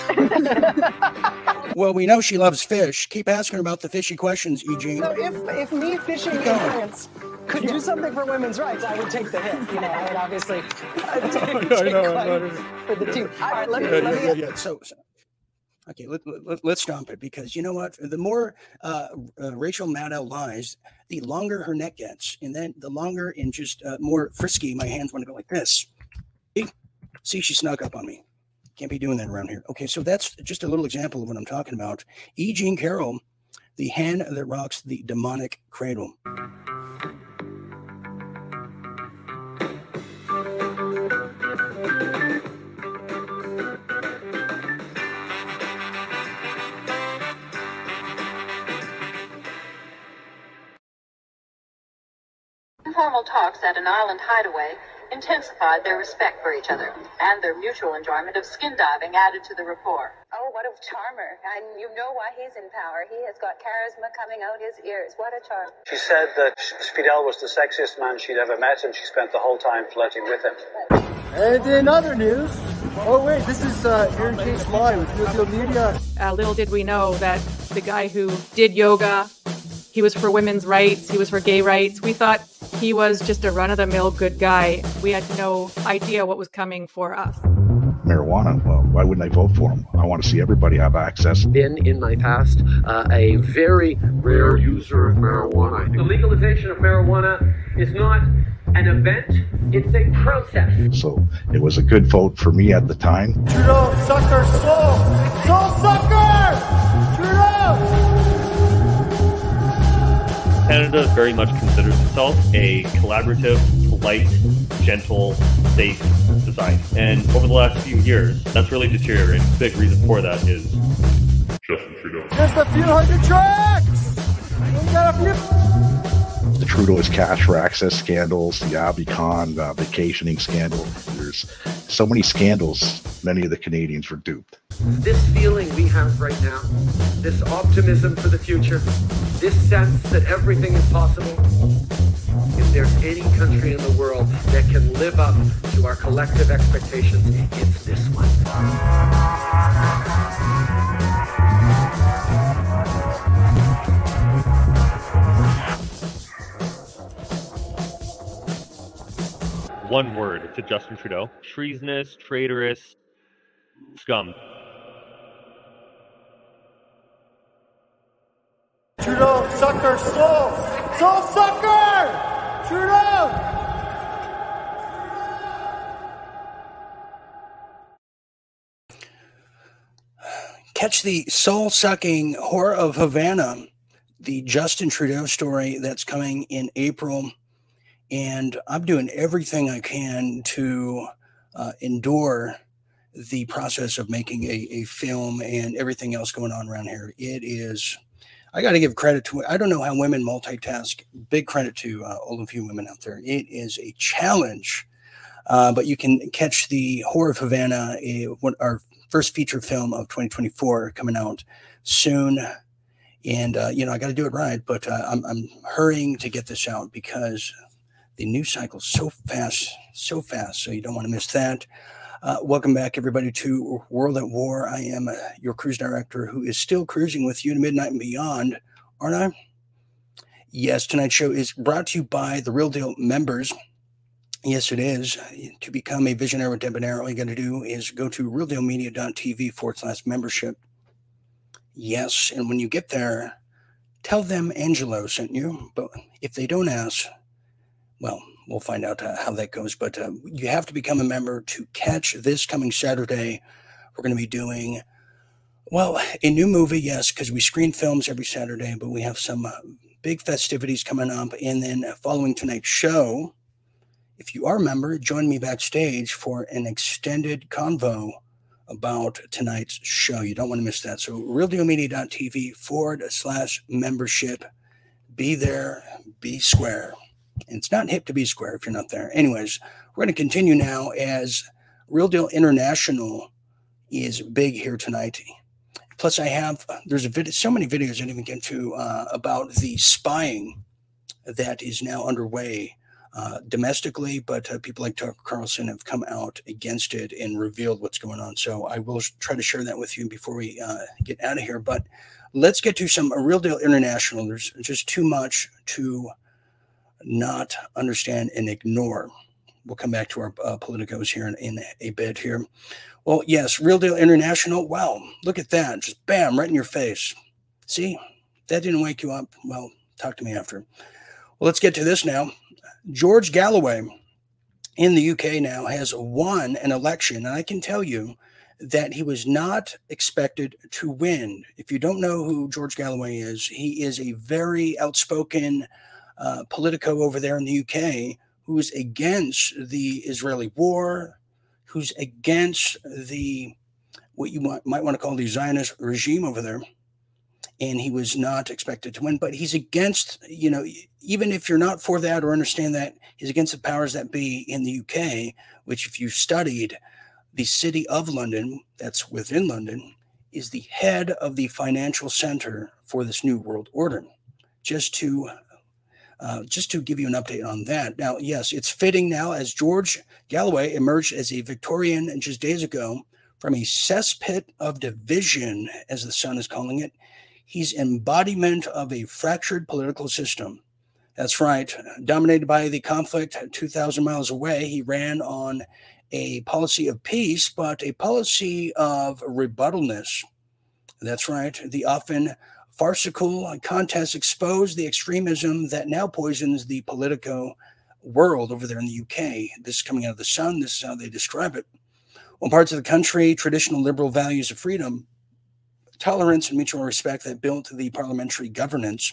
Well, we know she loves fish. Keep asking her about the fishy questions, E. Jean. So if, if me fishing in France could do something for women's rights, I would take the hit. You know, I would obviously I'd take, I know, take I know, credit I know. for the team. All right, let me, Yeah, let yeah, me yeah, yeah. So, so okay, let, let, let's stomp it, because you know what? The more uh, uh, Rachel Maddow lies, the longer her neck gets, and then the longer and just uh, more frisky my hands want to go like this. See? See, she snuck up on me. Can't be doing that around here. Okay, so that's just a little example of what I'm talking about. E. Jean Carroll, the hand that rocks the demonic cradle. Informal talks at an island hideaway intensified their respect for each other, and their mutual enjoyment of skin diving added to the rapport. Oh, what a charmer. And you know why he's in power. He has got charisma coming out his ears. What a charm. She said that Fidel was the sexiest man she'd ever met, and she spent the whole time flirting with him. And in other news, oh wait, this is uh, Aaron Case Live with Real Deal Media. Uh, little did we know that the guy who did yoga, he was for women's rights, he was for gay rights. We thought he was just a run-of-the-mill good guy. We had no idea what was coming for us. Marijuana, well, why wouldn't I vote for him? I want to see everybody have access. Been in my past uh, a very rare user of marijuana. The legalization of marijuana is not an event, it's a process. So it was a good vote for me at the time. Trudeau, sucker, soul! Soul sucker! Trudeau! Canada very much considers itself a collaborative, polite, gentle, safe society. And over the last few years, that's really deteriorated. The big reason for that is Justin Trudeau. Just a few hundred tracks! We got a few... The Trudeau's cash for access scandals, the Abby Khan uh, vacationing scandal. There's so many scandals, many of the Canadians were duped. This feeling we have right now, this optimism for the future, this sense that everything is possible, if there's any country in the world that can live up to our collective expectations, it's this one. One word to Justin Trudeau: treasonous, traitorous, scum. Trudeau, sucker, soul! Soul sucker! Trudeau! Catch the soul-sucking horror of Havana, the Justin Trudeau story that's coming in April. And I'm doing everything I can to uh, endure the process of making a, a film and everything else going on around here. It is, I got to give credit to, I don't know how women multitask. Big credit to uh, all of you women out there. It is a challenge, uh, but you can catch the Horror of Havana, a, what, our first feature film of twenty twenty-four, coming out soon. And, uh, you know, I got to do it right, but uh, I'm, I'm hurrying to get this out because the news cycle is so fast, so fast. So you don't want to miss that. Uh, welcome back, everybody, to World at War. I am uh, your cruise director who is still cruising with you to midnight and beyond, aren't I? Yes, tonight's show is brought to you by the Real Deal members. Yes, it is. To become a Visionary with Debonair, all you got to do is go to realdealmedia.tv forward slash membership. Yes, and when you get there, tell them Angelo sent you. But if they don't ask, well, we'll find out uh, how that goes. But uh, you have to become a member to catch this coming Saturday. We're going to be doing, well, a new movie, yes, because we screen films every Saturday, but we have some uh, big festivities coming up. And then following tonight's show, if you are a member, join me backstage for an extended convo about tonight's show. You don't want to miss that. So realdealmedia.tv forward slash membership. Be there, be square. And it's not hip to be square if you're not there. Anyways, we're going to continue now as Real Deal International is big here tonight. Plus, I have, there's a video, so many videos I didn't even get to uh, about the spying that is now underway uh, domestically, but uh, people like Tucker Carlson have come out against it and revealed what's going on. So I will try to share that with you before we uh, get out of here. But let's get to some uh, Real Deal International. There's just too much to not understand and ignore. We'll come back to our uh, politicos here in, in a bit here. Well, yes, Real Deal International. Wow, look at that. Just bam, right in your face. See, that didn't wake you up. Well, talk to me after. Well, let's get to this now. George Galloway in the U K now has won an election. And I can tell you that he was not expected to win. If you don't know who George Galloway is, he is a very outspoken uh, politico over there in the U K who's against the Israeli war, who's against the, what you might, might want to call the Zionist regime over there. And he was not expected to win, but he's against, you know, even if you're not for that or understand that, he's against the powers that be in the U K, which if you studied the city of London, that's within London, is the head of the financial center for this new world order. Just to uh, just to give you an update on that. Now, yes, it's fitting now as George Galloway emerged as a Victorian just days ago from a cesspit of division, as the Sun is calling it. He's embodiment of a fractured political system. That's right. Dominated by the conflict two thousand miles away, he ran on a policy of peace, but a policy of rebuttalness. That's right. The often farcical contests exposed the extremism that now poisons the politico world over there in the U K. This is coming out of the Sun. This is how they describe it. Well, parts of the country, traditional liberal values of freedom, tolerance, and mutual respect that built the parliamentary governance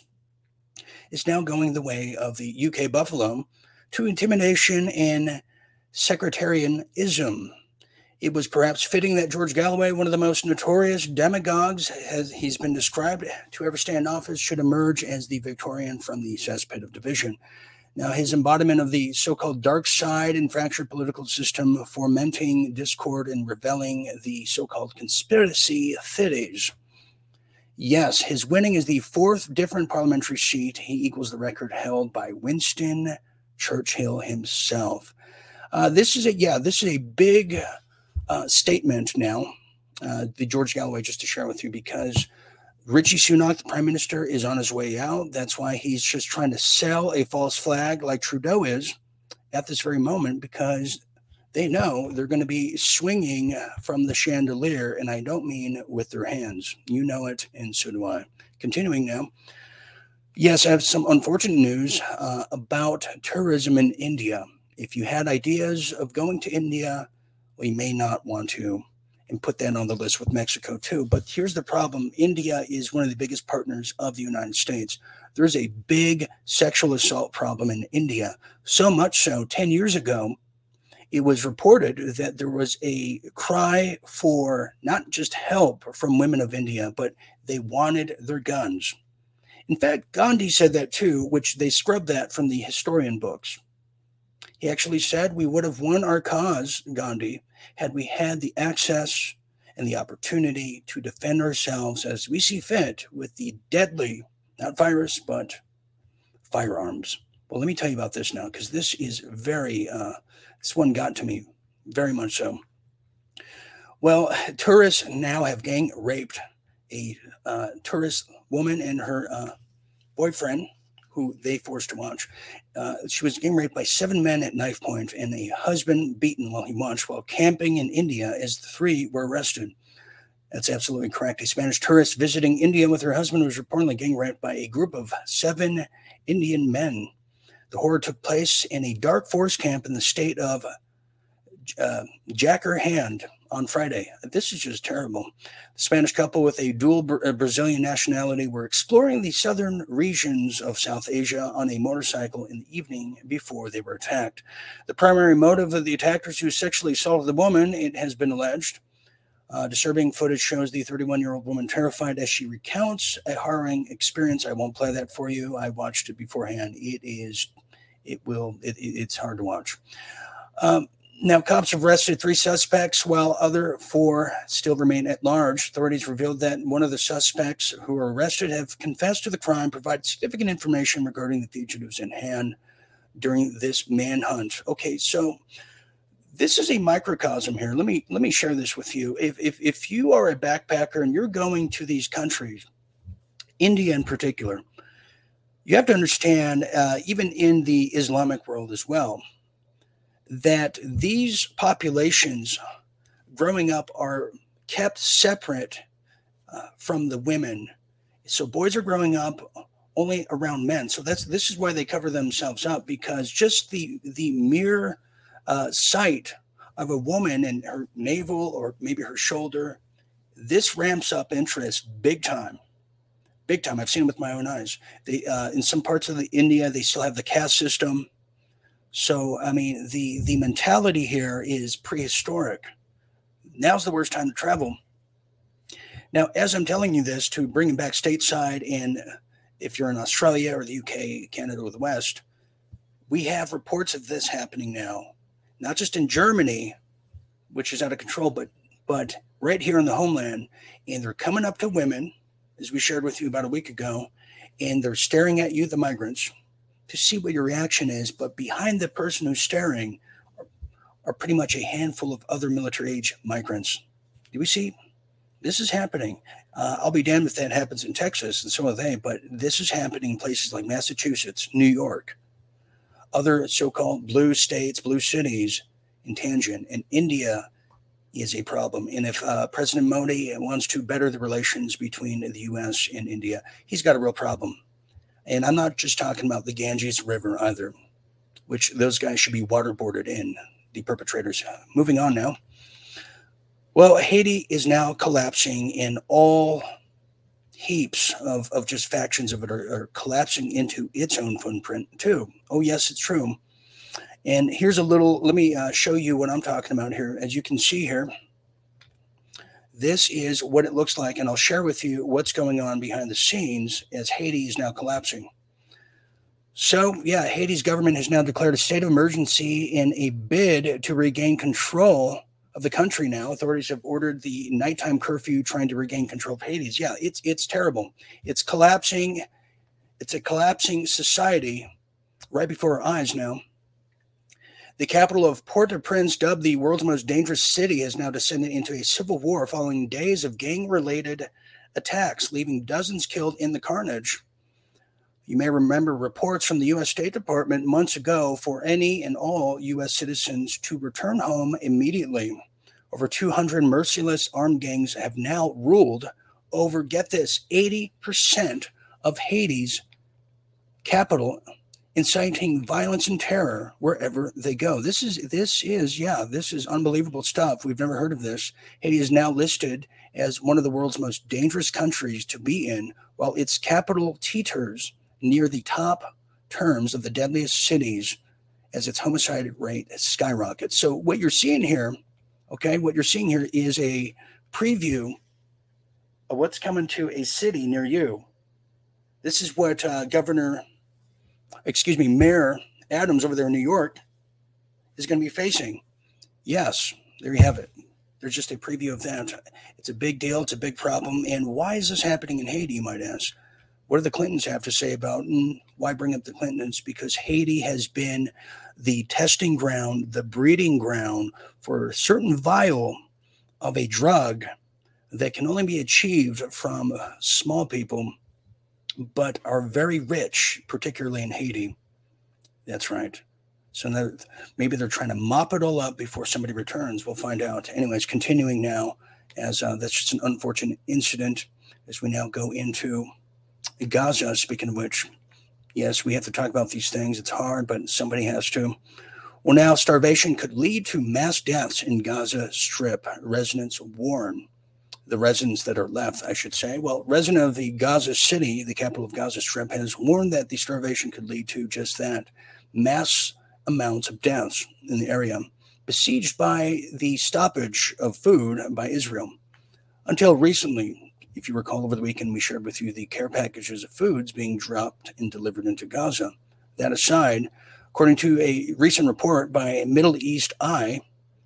is now going the way of the U K buffalo to intimidation and sectarianism. It was perhaps fitting that George Galloway, one of the most notorious demagogues, as he's been described, to ever stand in office, should emerge as the Victorian from the cesspit of division. Now, his embodiment of the so-called dark side and fractured political system, fomenting discord and reveling the so-called conspiracy theories. Yes, his winning is the fourth different parliamentary seat. He equals the record held by Winston Churchill himself. Uh, this is a, yeah, this is a big uh, statement now, uh, the George Galloway, just to share with you, because Rishi Sunak, the prime minister, is on his way out. That's why he's just trying to sell a false flag like Trudeau is at this very moment, because they know they're going to be swinging from the chandelier, and I don't mean with their hands. You know it, and so do I. Continuing now. Yes, I have some unfortunate news uh, about tourism in India. If you had ideas of going to India, we may not want to, and put that on the list with Mexico too. But here's the problem. India is one of the biggest partners of the United States. There's a big sexual assault problem in India. So much so, ten years ago, it was reported that there was a cry for not just help from women of India, but they wanted their guns. In fact, Gandhi said that too, which they scrubbed that from the historian books. He actually said we would have won our cause, Gandhi, had we had the access and the opportunity to defend ourselves as we see fit with the deadly, not virus, but firearms. Well, let me tell you about this now, because this is very, uh, this one got to me very much so. Well, tourists now have gang raped a uh, tourist woman and her uh, boyfriend, who they forced to watch. Uh, she was gang raped by seven men at knife point, and a husband beaten while he watched while camping in India, as the three were arrested. That's absolutely correct. A Spanish tourist visiting India with her husband was reportedly gang raped by a group of seven Indian men. The horror took place in a dark forest camp in the state of uh, Jharkhand on Friday. This is just terrible. The Spanish couple with a dual Bra- Brazilian nationality were exploring the southern regions of South Asia on a motorcycle in the evening before they were attacked. The primary motive of the attackers who sexually assaulted the woman, it has been alleged. Uh, disturbing footage shows the thirty-one-year-old woman terrified as she recounts a harrowing experience. I won't play that for you. I watched it beforehand. It is, it will, it, it's hard to watch. Um, Now, cops have arrested three suspects, while other four still remain at large. Authorities revealed that one of the suspects who were arrested have confessed to the crime, provided significant information regarding the fugitives in hand during this manhunt. Okay, so this is a microcosm here. Let me let me share this with you. If if if you are a backpacker and you're going to these countries, India in particular, You have to understand, uh, even in the Islamic world as well, that these populations growing up are kept separate uh, from the women. So boys are growing up only around men. So that's this is why they cover themselves up, because just the the mere uh, sight of a woman and her navel or maybe her shoulder, this ramps up interest big time. Big time. I've seen it with my own eyes. They, uh, in some parts of the India, they still have the caste system. So, I mean, the, the mentality here is prehistoric. Now's the worst time to travel. Now, as I'm telling you this, to bring it back stateside, and if you're in Australia or the U K, Canada, or the West, we have reports of this happening now, not just in Germany, which is out of control, but but right here in the homeland. And they're coming up to women, as we shared with you about a week ago, and they're staring at you, the migrants, to see what your reaction is. But behind the person who's staring are, are pretty much a handful of other military-age migrants. Do we see? This is happening. Uh, I'll be damned if that happens in Texas, and so are they, but this is happening in places like Massachusetts, New York, other so-called blue states, blue cities in tangent, and India is a problem. And if uh, President Modi wants to better the relations between the U S and India, he's got a real problem. And I'm not just talking about the Ganges River either, which those guys should be waterboarded in, the perpetrators. Moving on now. Well, Haiti is now collapsing in all heaps of, of just factions of it are, are collapsing into its own footprint too. Oh, yes, it's true. And here's a little, let me uh, show you what I'm talking about here. As you can see here, this is what it looks like, and I'll share with you what's going on behind the scenes as Haiti is now collapsing. So, yeah, Haiti's government has now declared a state of emergency in a bid to regain control of the country now. Authorities have ordered the nighttime curfew, trying to regain control of Haiti. Yeah, it's it's terrible. It's collapsing. It's a collapsing society right before our eyes now. The capital of Port-au-Prince, dubbed the world's most dangerous city, has now descended into a civil war following days of gang-related attacks, leaving dozens killed in the carnage. You may remember reports from the U S State Department months ago for any and all U S citizens to return home immediately. Over two hundred merciless armed gangs have now ruled over, get this, eighty percent of Haiti's capital, inciting violence and terror wherever they go. This is, this is, yeah, this is unbelievable stuff. We've never heard of this. Haiti is now listed as one of the world's most dangerous countries to be in, while its capital teeters near the top terms of the deadliest cities as its homicide rate skyrockets. So what you're seeing here, okay, what you're seeing here is a preview of what's coming to a city near you. This is what uh, Governor, excuse me, Mayor Adams over there in New York is going to be facing. Yes, there you have it. There's just a preview of that. It's a big deal. It's a big problem. And why is this happening in Haiti, you might ask? What do the Clintons have to say about it? And why bring up the Clintons? Because Haiti has been the testing ground, the breeding ground for a certain vial of a drug that can only be achieved from small people, but are very rich, particularly in Haiti. That's right. So now maybe they're trying to mop it all up before somebody returns. We'll find out. Anyways, continuing now, as uh, that's just an unfortunate incident as we now go into Gaza. Speaking of which, yes, we have to talk about these things. It's hard, but somebody has to. Well, now starvation could lead to mass deaths in Gaza Strip. Residents warn. The residents that are left, I should say. Well, resident of the Gaza City, the capital of Gaza Strip, has warned that the starvation could lead to just that, mass amounts of deaths in the area, besieged by the stoppage of food by Israel. Until recently, if you recall, over the weekend, we shared with you the care packages of foods being dropped and delivered into Gaza. That aside, according to a recent report by Middle East Eye,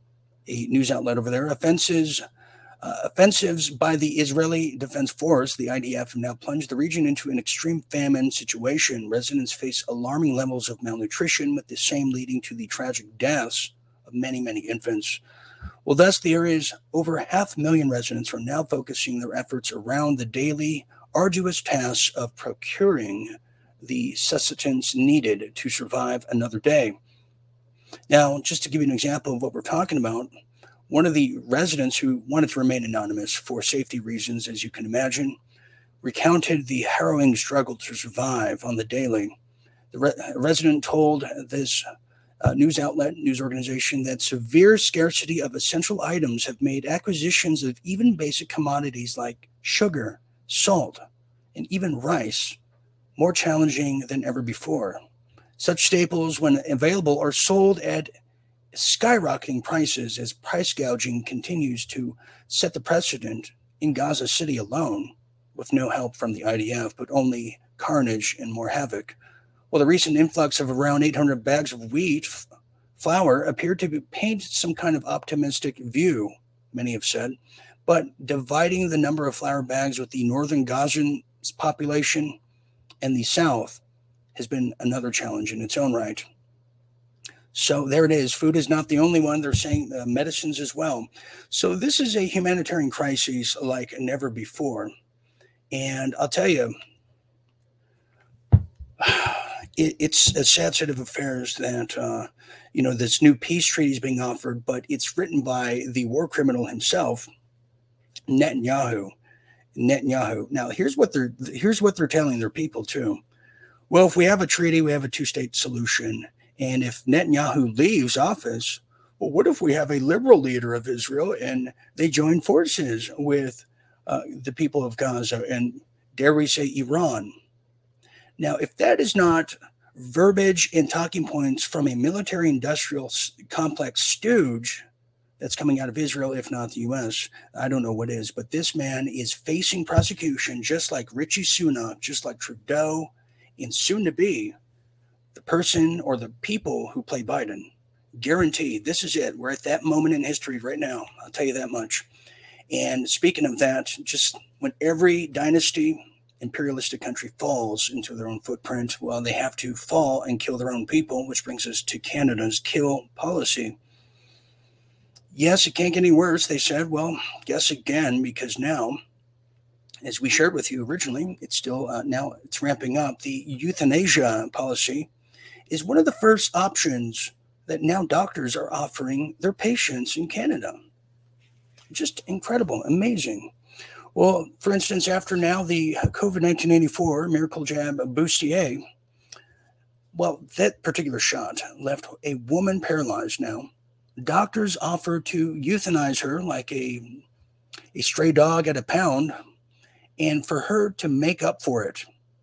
a news outlet over there, offenses Uh, offensives by the Israeli Defense Force, the I D F, have now plunged the region into an extreme famine situation. Residents face alarming levels of malnutrition, with the same leading to the tragic deaths of many, many infants. Well, thus, the area's over half a million residents are now focusing their efforts around the daily arduous tasks of procuring the sustenance needed to survive another day. Now, just to give you an example of what we're talking about, one of the residents who wanted to remain anonymous for safety reasons, as you can imagine, recounted the harrowing struggle to survive on the daily. The re- resident told this uh, news outlet, news organization, that severe scarcity of essential items have made acquisitions of even basic commodities like sugar, salt, and even rice more challenging than ever before. Such staples, when available, are sold at skyrocketing prices as price gouging continues to set the precedent in Gaza City alone, with no help from the I D F, but only carnage and more havoc. Well, the recent influx of around eight hundred bags of wheat f- flour appeared to paint some kind of optimistic view, many have said, but dividing the number of flour bags with the northern Gazan population and the south has been another challenge in its own right. So there it is. Food is not the only one. They're saying uh, medicines as well. So this is a humanitarian crisis like never before. And I'll tell you, it, it's a sad set of affairs that, uh, you know, this new peace treaty is being offered, but it's written by the war criminal himself, Netanyahu. Netanyahu. Now, here's what they're here's what they're telling their people too. Well, if we have a treaty, we have a two-state solution. And if Netanyahu leaves office, well, what if we have a liberal leader of Israel and they join forces with uh, the people of Gaza and, dare we say, Iran? Now, if that is not verbiage and talking points from a military-industrial complex stooge that's coming out of Israel, if not the U S, I don't know what is. But this man is facing prosecution just like Richie Sunak, just like Trudeau, and soon to be the person or the people who play Biden. Guaranteed. This is it. We're at that moment in history right now. I'll tell you that much. And speaking of that, just when every dynasty, imperialistic country falls into their own footprint, well, they have to fall and kill their own people, which brings us to Canada's kill policy. Yes, it can't get any worse, they said. Well, guess again, because now, as we shared with you originally, it's still uh, now it's ramping up. The euthanasia policy is one of the first options that now doctors are offering their patients in Canada. Just incredible, amazing. Well, for instance, after now the COVID nineteen eighty-four miracle jab bustier, well, that particular shot left a woman paralyzed now. Doctors offer to euthanize her like a, a stray dog at a pound, and for her to make up for it.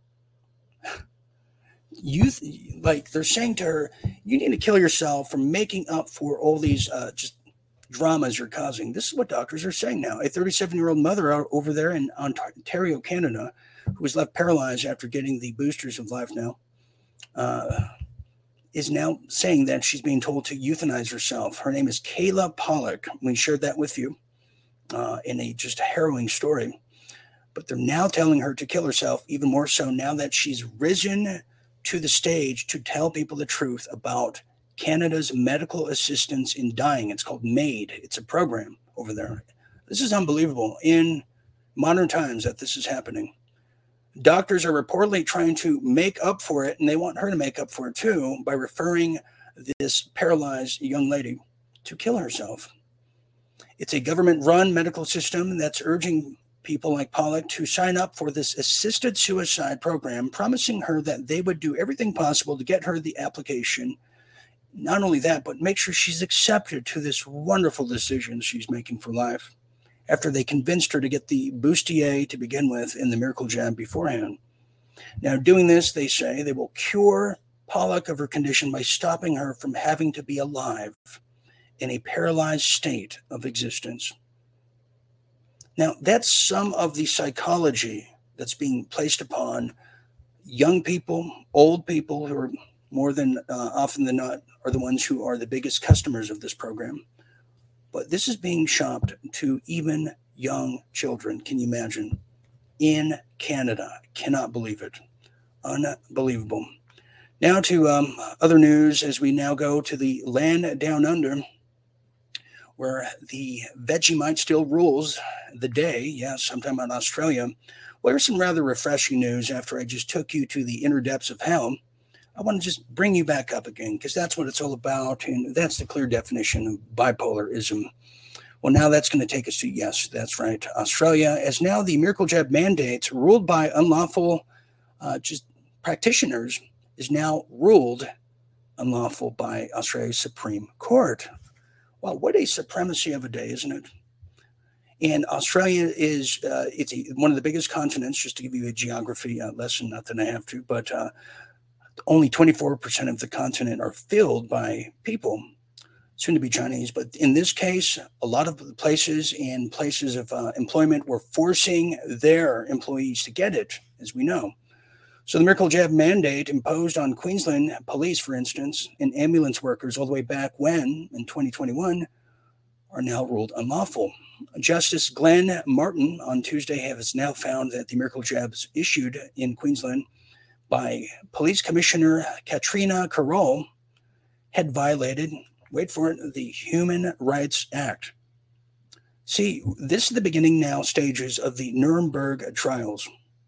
Youth, like they're saying to her, you need to kill yourself for making up for all these uh, just dramas you're causing. This is what doctors are saying now. A thirty-seven-year-old mother out over there in Ontario, Canada, who was left paralyzed after getting the boosters of life now, uh, is now saying that she's being told to euthanize herself. Her name is Kayla Pollock. We shared that with you uh, in a just harrowing story. But they're now telling her to kill herself, even more so now that she's risen to the stage to tell people the truth about Canada's medical assistance in dying. It's called MAID. It's a program over there. This is unbelievable in modern times that this is happening. Doctors are reportedly trying to make up for it, and they want her to make up for it too, by referring this paralyzed young lady to kill herself. It's a government-run medical system that's urging people like Pollock to sign up for this assisted suicide program, promising her that they would do everything possible to get her the application. Not only that, but make sure she's accepted to this wonderful decision she's making for life, after they convinced her to get the bustier to begin with in the miracle jab beforehand. Now, doing this, they say, they will cure Pollock of her condition by stopping her from having to be alive in a paralyzed state of existence. Now, that's some of the psychology that's being placed upon young people, old people who are more than uh, often than not are the ones who are the biggest customers of this program. But this is being shopped to even young children. Can you imagine? In Canada. I cannot believe it. Unbelievable. Now to um, other news as we now go to the land down under. where the Vegemite still rules the day. Yes, I'm talking about Australia. Well, here's some rather refreshing news after I just took you to the inner depths of hell. I want to just bring you back up again, because that's what it's all about, and that's the clear definition of bipolarism. Well, now that's going to take us to, yes, that's right, Australia, as now the miracle jab mandate ruled by unlawful uh, just practitioners is now ruled unlawful by Australia's Supreme Court. Well, what a supremacy of a day, isn't it? And Australia is uh, it's a, one of the biggest continents, just to give you a geography uh, lesson, not that I have to, but uh, only twenty-four percent of the continent are filled by people, soon to be Chinese. But in this case, a lot of the places and places of uh, employment were forcing their employees to get it, as we know. So the miracle jab mandate imposed on Queensland police, for instance, and ambulance workers all the way back when, in twenty twenty-one, are now ruled unlawful. Justice Glenn Martin on Tuesday has now found that the miracle jabs issued in Queensland by Police Commissioner Katrina Carroll had violated, wait for it, the Human Rights Act. See, this is the beginning now stages of the Nuremberg trials.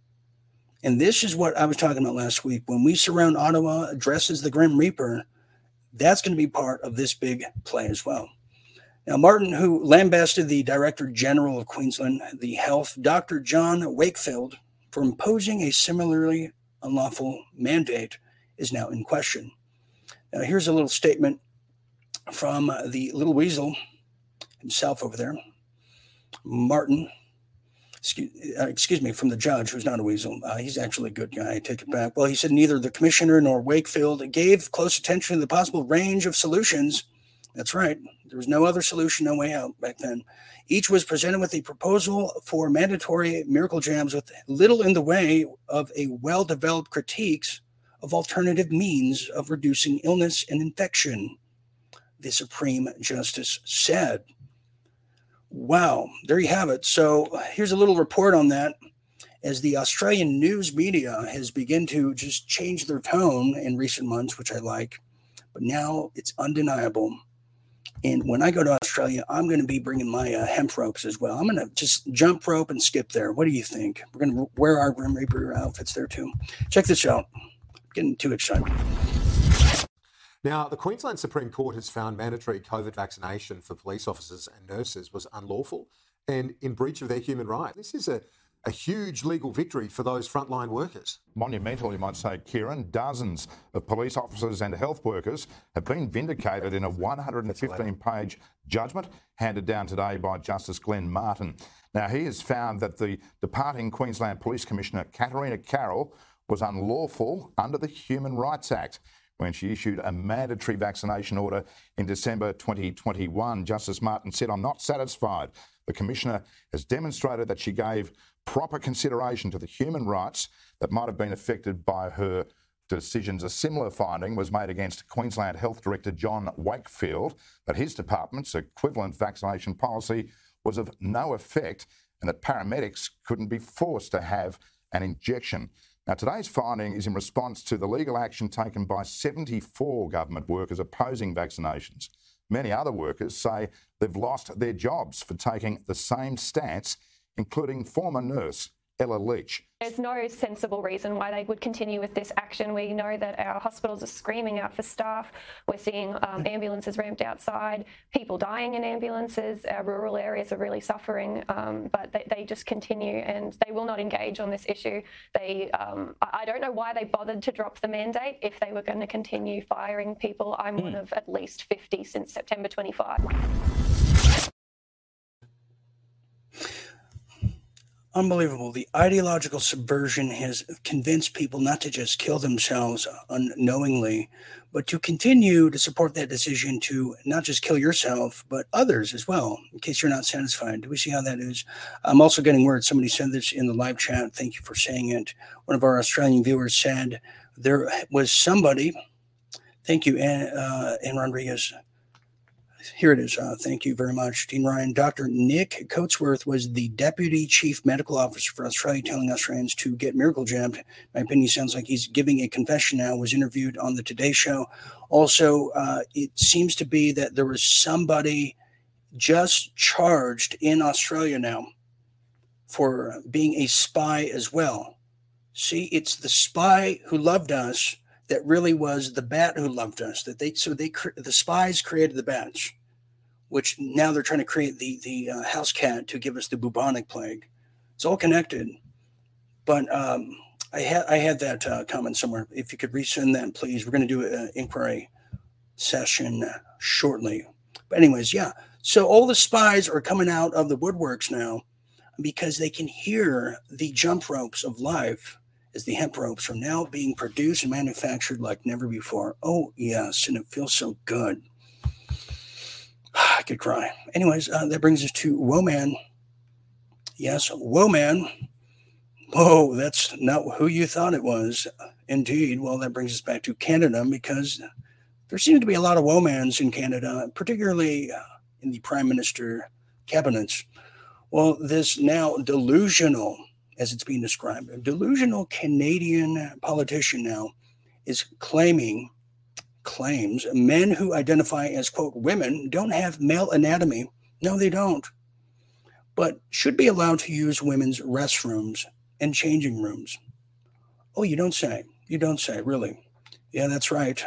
And this is what I was talking about last week. When we surround Ottawa, dressed as the Grim Reaper, that's going to be part of this big play as well. Now, Martin, who lambasted the Director General of Queensland, the Health, Doctor John Wakefield, for imposing a similarly unlawful mandate, is now in question. Now, here's a little statement from the little weasel himself over there, Martin. Excuse, uh, excuse me, from the judge, who's not a weasel. Uh, he's actually a good guy. I take it back. Well, he said neither the commissioner nor Wakefield gave close attention to the possible range of solutions. That's right. There was no other solution, no way out back then. Each was presented with a proposal for mandatory miracle jabs with little in the way of a well-developed critiques of alternative means of reducing illness and infection, the Supreme Justice said. Wow, there you have it. So here's a little report on that. As the Australian news media has begun to just change their tone in recent months, which I like, but now it's undeniable. And when I go to Australia, I'm going to be bringing my uh, hemp ropes as well. I'm going to just jump rope and skip there. What do you think? We're going to wear our Grim Reaper outfits there too. Check this out. I'm getting too excited. Now, the Queensland Supreme Court has found mandatory COVID vaccination for police officers and nurses was unlawful and in breach of their human rights. This is a, a huge legal victory for those frontline workers. Monumental, you might say, Kieran. Dozens of police officers and health workers have been vindicated in a one hundred fifteen page judgment handed down today by Justice Glenn Martin. Now, he has found that the departing Queensland Police Commissioner, Katrina Carroll, was unlawful under the Human Rights Act when she issued a mandatory vaccination order in December twenty twenty-one. Justice Martin said, "I'm not satisfied. The Commissioner has demonstrated that she gave proper consideration to the human rights that might have been affected by her decisions." A similar finding was made against Queensland Health Director John Wakefield, that his department's equivalent vaccination policy was of no effect and that paramedics couldn't be forced to have an injection. Now, today's finding is in response to the legal action taken by seventy-four government workers opposing vaccinations. Many other workers say they've lost their jobs for taking the same stance, including former nurse Ella Leach. There's no sensible reason why they would continue with this action. We know that our hospitals are screaming out for staff. We're seeing um, ambulances ramped outside, people dying in ambulances. Our rural areas are really suffering, um, but they, they just continue and they will not engage on this issue. They, um, I don't know why they bothered to drop the mandate if they were going to continue firing people. I'm mm. one of at least fifty since September twenty-fifth. Unbelievable. The ideological subversion has convinced people not to just kill themselves unknowingly, but to continue to support that decision to not just kill yourself, but others as well, in case you're not satisfied. Do we see how that is? I'm also getting word. Somebody said this in the live chat. Thank you for saying it. One of our Australian viewers said there was somebody. Thank you, Ann, uh, Ann Rodriguez. Here it is. Uh, thank you very much, Dean Ryan. Doctor Nick Coatsworth was the Deputy Chief Medical Officer for Australia, telling Australians to get miracle jabbed. My opinion sounds like he's giving a confession now, was interviewed on the Today Show. Also, uh, it seems to be that there was somebody just charged in Australia now for being a spy as well. See, it's the spy who loved us that really was the bat who loved us. That they so they the spies created the bats, which now they're trying to create the the uh, house cat to give us the bubonic plague. It's all connected. But um, I had I had that uh, comment somewhere. If you could resend that, please. We're going to do an inquiry session shortly. But anyways, yeah. So all the spies are coming out of the woodworks now because they can hear the jump ropes of life as the hemp ropes are now being produced and manufactured like never before. Oh, yes, and it feels so good. I could cry. Anyways, uh, that brings us to Woman. Yes, Woman. Whoa, that's not who you thought it was. Indeed. Well, that brings us back to Canada because there seems to be a lot of Womans in Canada, particularly in the Prime Minister cabinets. Well, this now delusional, as it's being described, a delusional Canadian politician now is claiming, claims men who identify as, quote, women don't have male anatomy. No, they don't. But should be allowed to use women's restrooms and changing rooms. Oh, you don't say. You don't say, really. Yeah, that's right.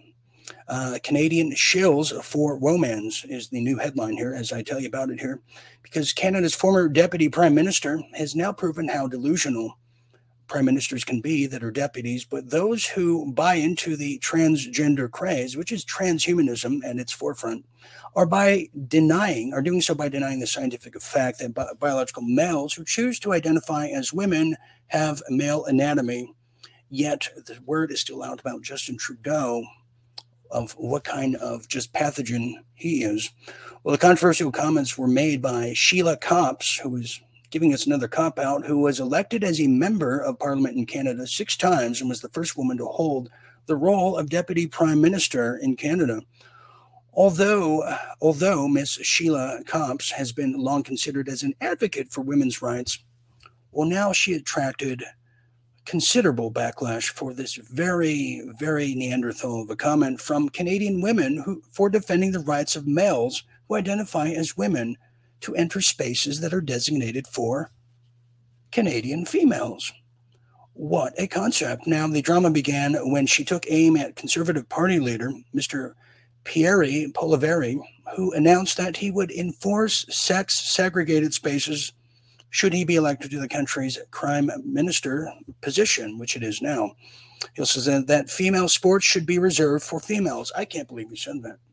Uh, Canadian shills for Womans is the new headline here, as I tell you about it here, because Canada's former deputy prime minister has now proven how delusional prime ministers can be that are deputies, but those who buy into the transgender craze, which is transhumanism at its forefront, are by denying, are doing so by denying the scientific fact that bi- biological males who choose to identify as women have male anatomy. Yet the word is still out about Justin Trudeau of what kind of just pathogen he is. Well, the controversial comments were made by Sheila Copps, who was giving us another cop-out, who was elected as a member of Parliament in Canada six times and was the first woman to hold the role of Deputy Prime Minister in Canada. Although, although Miss Sheila Copps has been long considered as an advocate for women's rights, well, now she attracted considerable backlash for this very, very Neanderthal of a comment from Canadian women who for defending the rights of males who identify as women to enter spaces that are designated for Canadian females. What a concept. Now, the drama began when she took aim at Conservative Party leader, Mister Pierre Poilievre, who announced that he would enforce sex-segregated spaces should he be elected to the country's crime minister position, which it is now. He also said that female sports should be reserved for females. I can't believe he said that.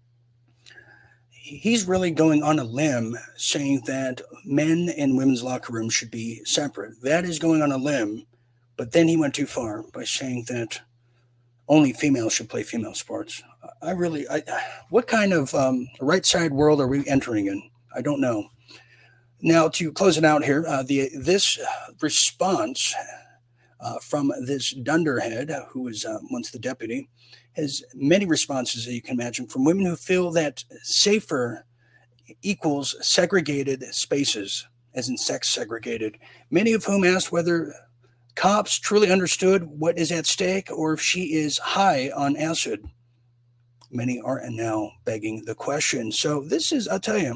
He's really going on a limb saying that men and women's locker rooms should be separate. That is going on a limb, but then he went too far by saying that only females should play female sports. I really, I, what kind of um, right side world are we entering in? I don't know. Now, to close it out here, uh, the this response uh, from this dunderhead, who was uh, once the deputy, has many responses that you can imagine from women who feel that safer equals segregated spaces, as in sex segregated, many of whom asked whether Copps truly understood what is at stake or if she is high on acid. Many are now begging the question. So this is, I'll tell you,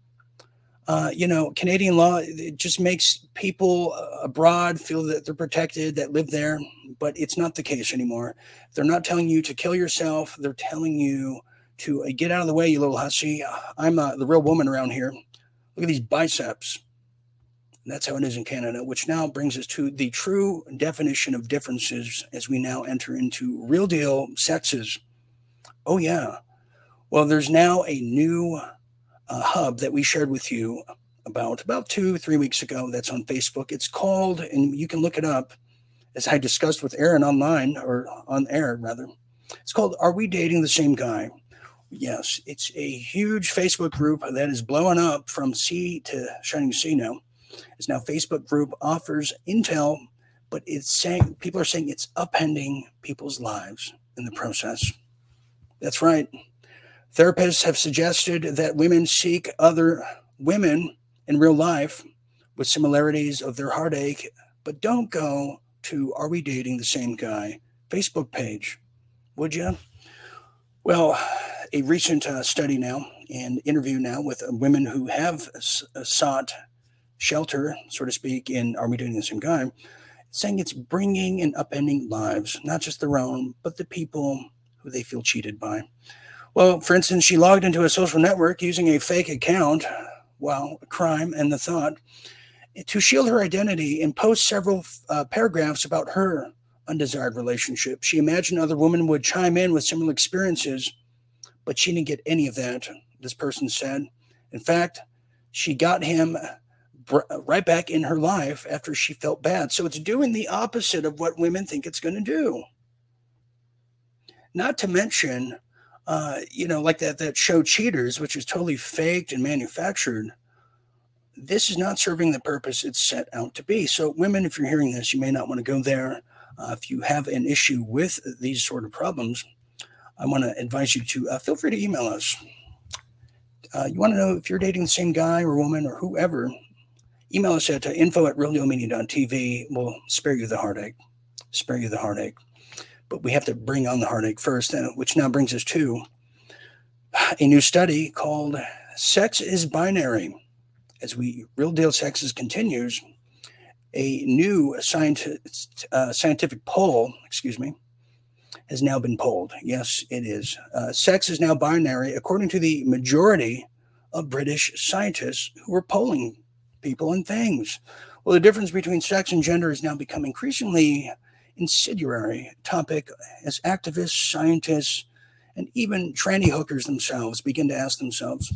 Uh, you know, Canadian law, it just makes people abroad feel that they're protected, that live there, but it's not the case anymore. They're not telling you to kill yourself. They're telling you to uh, get out of the way, you little hussy. I'm uh, the real woman around here. Look at these biceps. And that's how it is in Canada, which now brings us to the true definition of differences as we now enter into real deal sexes. Oh, yeah. Well, there's now a new uh, hub that we shared with you about, about two, three weeks ago. That's on Facebook. It's called, and you can look it up, as I discussed with Aaron online, or on air, rather. It's called, Are We Dating the Same Guy? Yes, it's a huge Facebook group that is blowing up from sea to shining sea now. It's now Facebook group offers intel, but it's saying, people are saying it's upending people's lives in the process. That's right. Therapists have suggested that women seek other women in real life with similarities of their heartache, but don't go to Are We Dating the Same Guy Facebook page, would you? Well, a recent uh, study now and interview now with women who have sought shelter, so to speak, in Are We Dating the Same Guy, saying it's bringing and upending lives, not just their own, but the people who they feel cheated by. Well, for instance, she logged into a social network using a fake account, well, a crime, and the thought, to shield her identity and post several uh, paragraphs about her undesired relationship. She imagined other women would chime in with similar experiences, but she didn't get any of that, this person said. In fact, she got him br- right back in her life after she felt bad. So it's doing the opposite of what women think it's going to do. Not to mention, uh, you know, like that, that show Cheaters, which is totally faked and manufactured. This is not serving the purpose it's set out to be. So women, if you're hearing this, you may not want to go there. Uh, if you have an issue with these sort of problems, I want to advise you to uh, feel free to email us. Uh, you want to know if you're dating the same guy or woman or whoever, email us at uh, info at real deal media dot t v. We'll spare you the heartache, spare you the heartache. But we have to bring on the heartache first, uh, which now brings us to a new study called Sex is Binary. As we Real Deal Sexes continues, a new scientific, uh, scientific poll, excuse me, has now been polled. Yes, it is. Uh, sex is now binary, according to the majority of British scientists who were polling people and things. Well, the difference between sex and gender is now becoming increasingly incendiary topic as activists, scientists, and even tranny hookers themselves begin to ask themselves,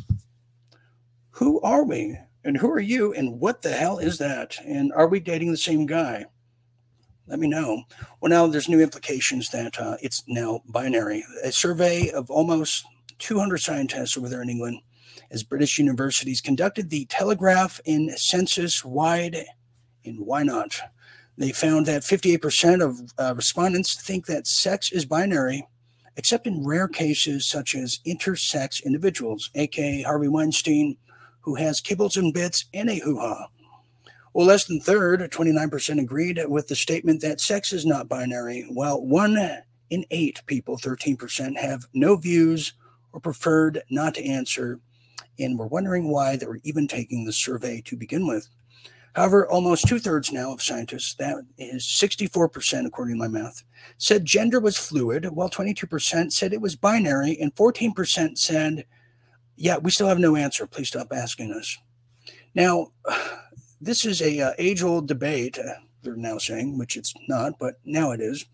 who are we? And who are you? And what the hell is that? And are we dating the same guy? Let me know. Well, now there's new implications that uh, it's now binary. A survey of almost two hundred scientists over there in England as British universities conducted the Telegraph and census-wide, and why not? They found that fifty-eight percent of uh, respondents think that sex is binary, except in rare cases such as intersex individuals, aka Harvey Weinstein, who has kibbles and bits and a hoo-ha. Well, less than a third, twenty-nine percent agreed with the statement that sex is not binary, while one in eight people, thirteen percent, have no views or preferred not to answer, and were wondering why they were even taking the survey to begin with. However, almost two-thirds now of scientists, that is sixty-four percent according to my math, said gender was fluid, while twenty-two percent said it was binary, and fourteen percent said, yeah, we still have no answer. Please stop asking us. Now, this is a uh, age-old debate, uh, they're now saying, which it's not, but now it is.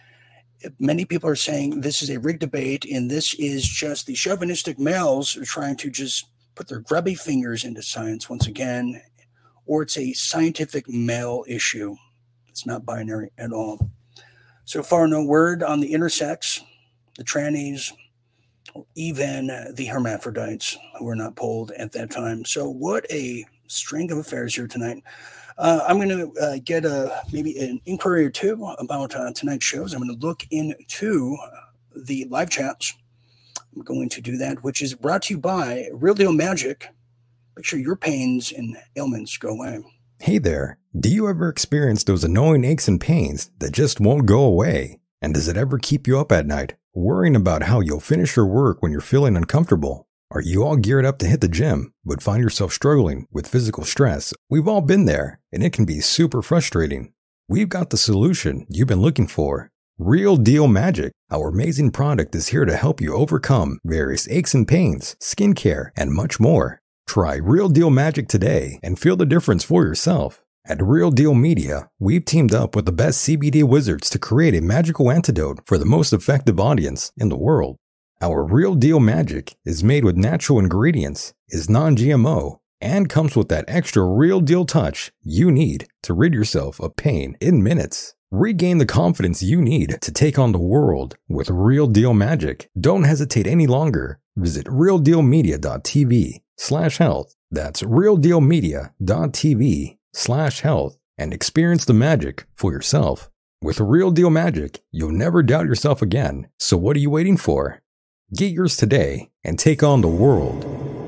Many people are saying this is a rigged debate, and this is just the chauvinistic males are trying to just put their grubby fingers into science once again, or it's a scientific male issue. It's not binary at all. So far, no word on the intersex, the trannies, or even the hermaphrodites who were not polled at that time. So what a string of affairs here tonight. Uh, I'm going to uh, get a maybe an inquiry or two about uh, tonight's shows. I'm going to look into the live chats. I'm going to do that, which is brought to you by Real Deal Magic. Make sure your pains and ailments go away. Hey there. Do you ever experience those annoying aches and pains that just won't go away? And does it ever keep you up at night, worrying about how you'll finish your work when you're feeling uncomfortable? Are you all geared up to hit the gym, but find yourself struggling with physical stress? We've all been there, and it can be super frustrating. We've got the solution you've been looking for. Real Deal Magic. Our amazing product is here to help you overcome various aches and pains, skincare, and much more. Try Real Deal Magic today and feel the difference for yourself. At Real Deal Media, we've teamed up with the best C B D wizards to create a magical antidote for the most effective audience in the world. Our Real Deal Magic is made with natural ingredients, is non G M O, and comes with that extra Real Deal touch you need to rid yourself of pain in minutes. Regain the confidence you need to take on the world with Real Deal Magic. Don't hesitate any longer. Visit realdealmedia.tv slash health. That's realdealmedia.tv slash health and experience the magic for yourself. With Real Deal Magic, you'll never doubt yourself again. So what are you waiting for? Get yours today and take on the world.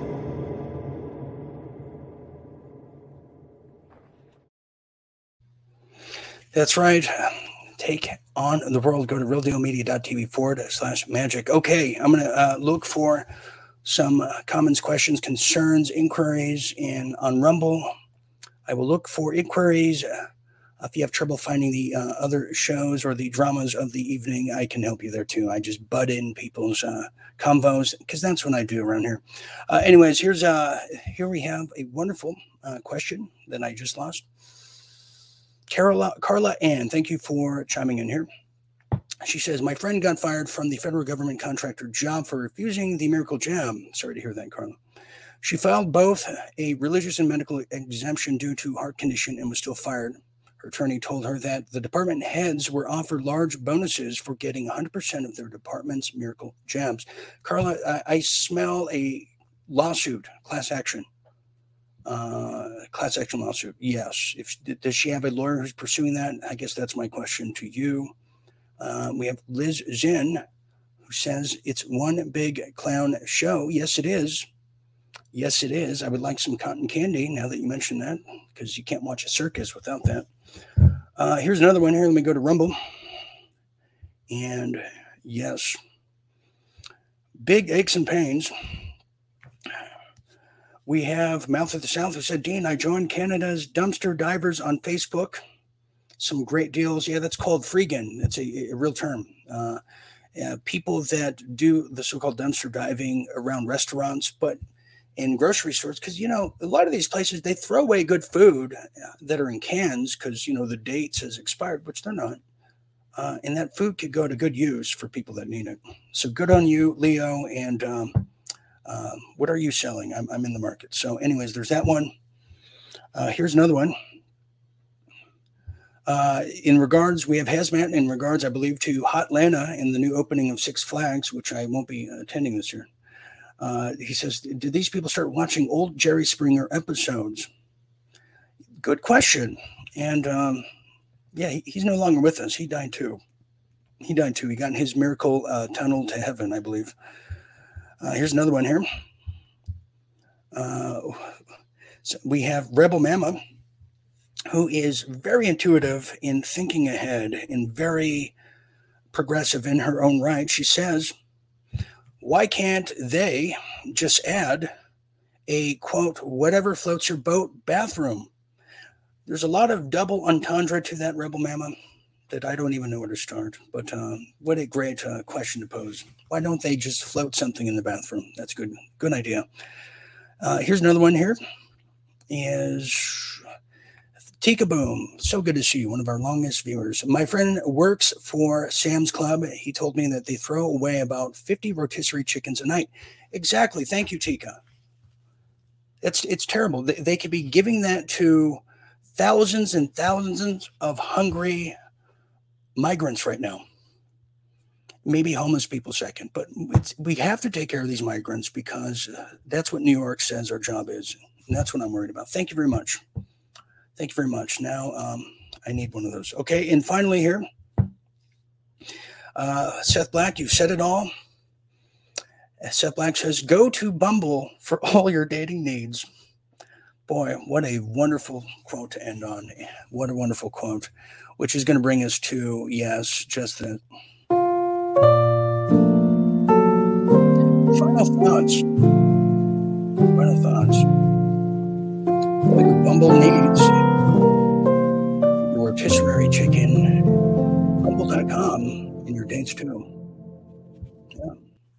That's right. Take on the world. Go to realdealmedia.tv forward slash magic. Okay, I'm going to uh, look for some uh, comments, questions, concerns, inquiries, and on Rumble, I will look for inquiries. Uh, if you have trouble finding the uh, other shows or the dramas of the evening, I can help you there too. I just butt in people's uh, convos because that's what I do around here. Uh, anyways, here's uh, here we have a wonderful uh, question that I just lost. Carla, Carla Ann, thank you for chiming in here. She says, my friend got fired from the federal government contractor job for refusing the miracle jab. Sorry to hear that, Carla. She filed both a religious and medical exemption due to heart condition and was still fired. Her attorney told her that the department heads were offered large bonuses for getting one hundred percent of their department's miracle jabs. Carla, I, I smell a lawsuit, class action. Uh, class action lawsuit, yes. If, does she have a lawyer who's pursuing that? I guess that's my question to you. Uh, we have Liz Zinn, who says it's one big clown show. Yes, it is. Yes, it is. I would like some cotton candy now that you mentioned that, because you can't watch a circus without that. Uh, here's another one here. Let me go to Rumble. And yes, big aches and pains. We have Mouth of the South who said, Dean, I joined Canada's Dumpster Divers on Facebook. Some great deals. Yeah, that's called freegan. That's a, a real term. Uh, uh, people that do the so-called dumpster diving around restaurants, but in grocery stores, because, you know, a lot of these places, they throw away good food that are in cans because, you know, the date says expired, which they're not. Uh, and that food could go to good use for people that need it. So good on you, Leo. And um, uh, what are you selling? I'm, I'm in the market. So anyways, there's that one. Uh, here's another one. Uh, in regards, we have Hazmat in regards, I believe, to Hotlanta and the new opening of Six Flags, which I won't be attending this year. Uh, he says, did these people start watching old Jerry Springer episodes? Good question. And um, yeah, he, he's no longer with us. He died too. He died too. He got in his miracle uh, tunnel to heaven, I believe. Uh, here's another one here. Uh, so we have Rebel Mama, who is very intuitive in thinking ahead and very progressive in her own right. She says, why can't they just add a, quote, whatever floats your boat bathroom? There's a lot of double entendre to that, Rebel Mama, that I don't even know where to start. But uh, what a great uh, question to pose. Why don't they just float something in the bathroom? That's good. Good idea. Uh, here's another one here. Is Tika Boom, so good to see you, one of our longest viewers. My friend works for Sam's Club. He told me that they throw away about fifty rotisserie chickens a night. Exactly. Thank you, Tika. It's it's terrible. They, they could be giving that to thousands and thousands of hungry migrants right now. Maybe homeless people second, but it's, we have to take care of these migrants because uh, that's what New York says our job is. And that's what I'm worried about. Thank you very much. Thank you very much. Now um, I need one of those. Okay, and finally here, uh, Seth Black, you've said it all. Seth Black says, go to Bumble for all your dating needs. Boy, what a wonderful quote to end on. What a wonderful quote, which is going to bring us to, yes, just that. Final thoughts. Final thoughts. What your Bumble needs. Your rotisserie chicken. Bumble dot com and your dates too. Yeah.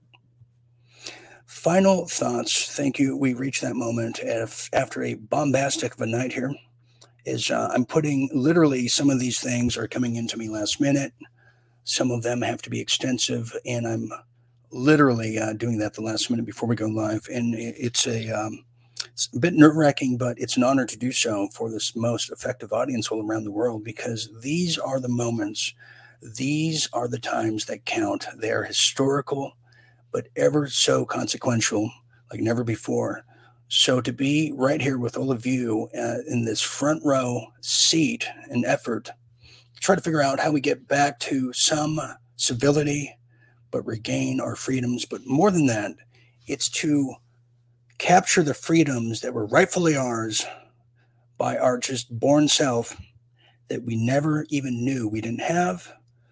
Final thoughts. Thank you. We reached that moment after a bombastic of a night here. Is uh, I'm putting literally some of these things are coming into me last minute. Some of them have to be extensive, and I'm literally uh, doing that the last minute before we go live. And it's a um, it's a bit nerve-wracking, but it's an honor to do so for this most effective audience all around the world, because these are the moments, these are the times that count. They're historical, but ever so consequential, like never before. So to be right here with all of you uh, in this front row seat and effort, try to figure out how we get back to some civility, but regain our freedoms. But more than that, it's to capture the freedoms that were rightfully ours by our just born self that we never even knew we didn't have.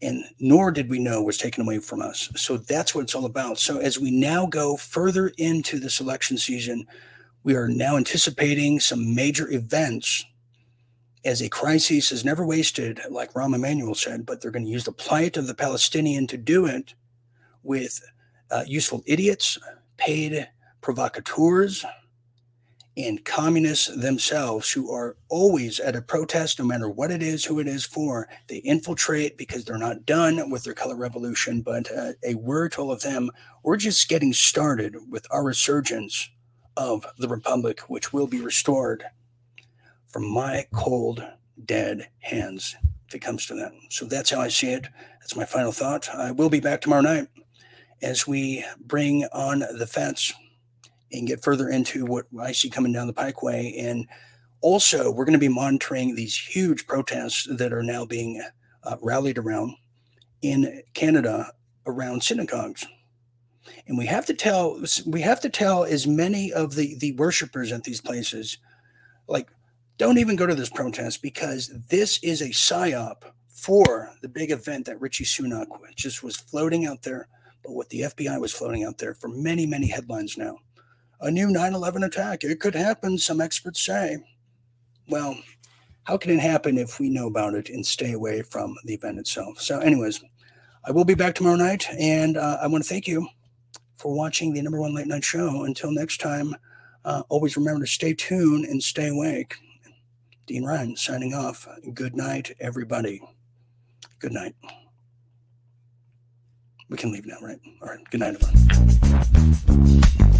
and nor did we know was taken away from us. So that's what it's all about. So as we now go further into this election season, we are now anticipating some major events, as a crisis is never wasted, like Rahm Emanuel said, but they're going to use the plight of the Palestinian to do it with uh, useful idiots, paid provocateurs, and communists themselves, who are always at a protest, no matter what it is, who it is for. They infiltrate because they're not done with their color revolution. But uh, a word to all of them, we're just getting started with our resurgence of the Republic, which will be restored from my cold, dead hands if it comes to that. So that's how I see it. That's my final thought. I will be back tomorrow night as we bring on the fence and get further into what I see coming down the pikeway. And also, we're going to be monitoring these huge protests that are now being uh, rallied around in Canada around synagogues. And we have to tell we have to tell as many of the, the worshipers at these places, like, don't even go to this protest, because this is a psyop for the big event that Richie Sunak just was floating out there, but what the F B I was floating out there for many, many headlines now. A new nine eleven attack. It could happen, some experts say. Well, how can it happen if we know about it and stay away from the event itself? So anyways, I will be back tomorrow night, and uh, I want to thank you for watching the number one late night show. Until next time, uh, always remember to stay tuned and stay awake. Dean Ryan signing off. Good night, everybody. Good night. We can leave now, right? All right. Good night, everyone.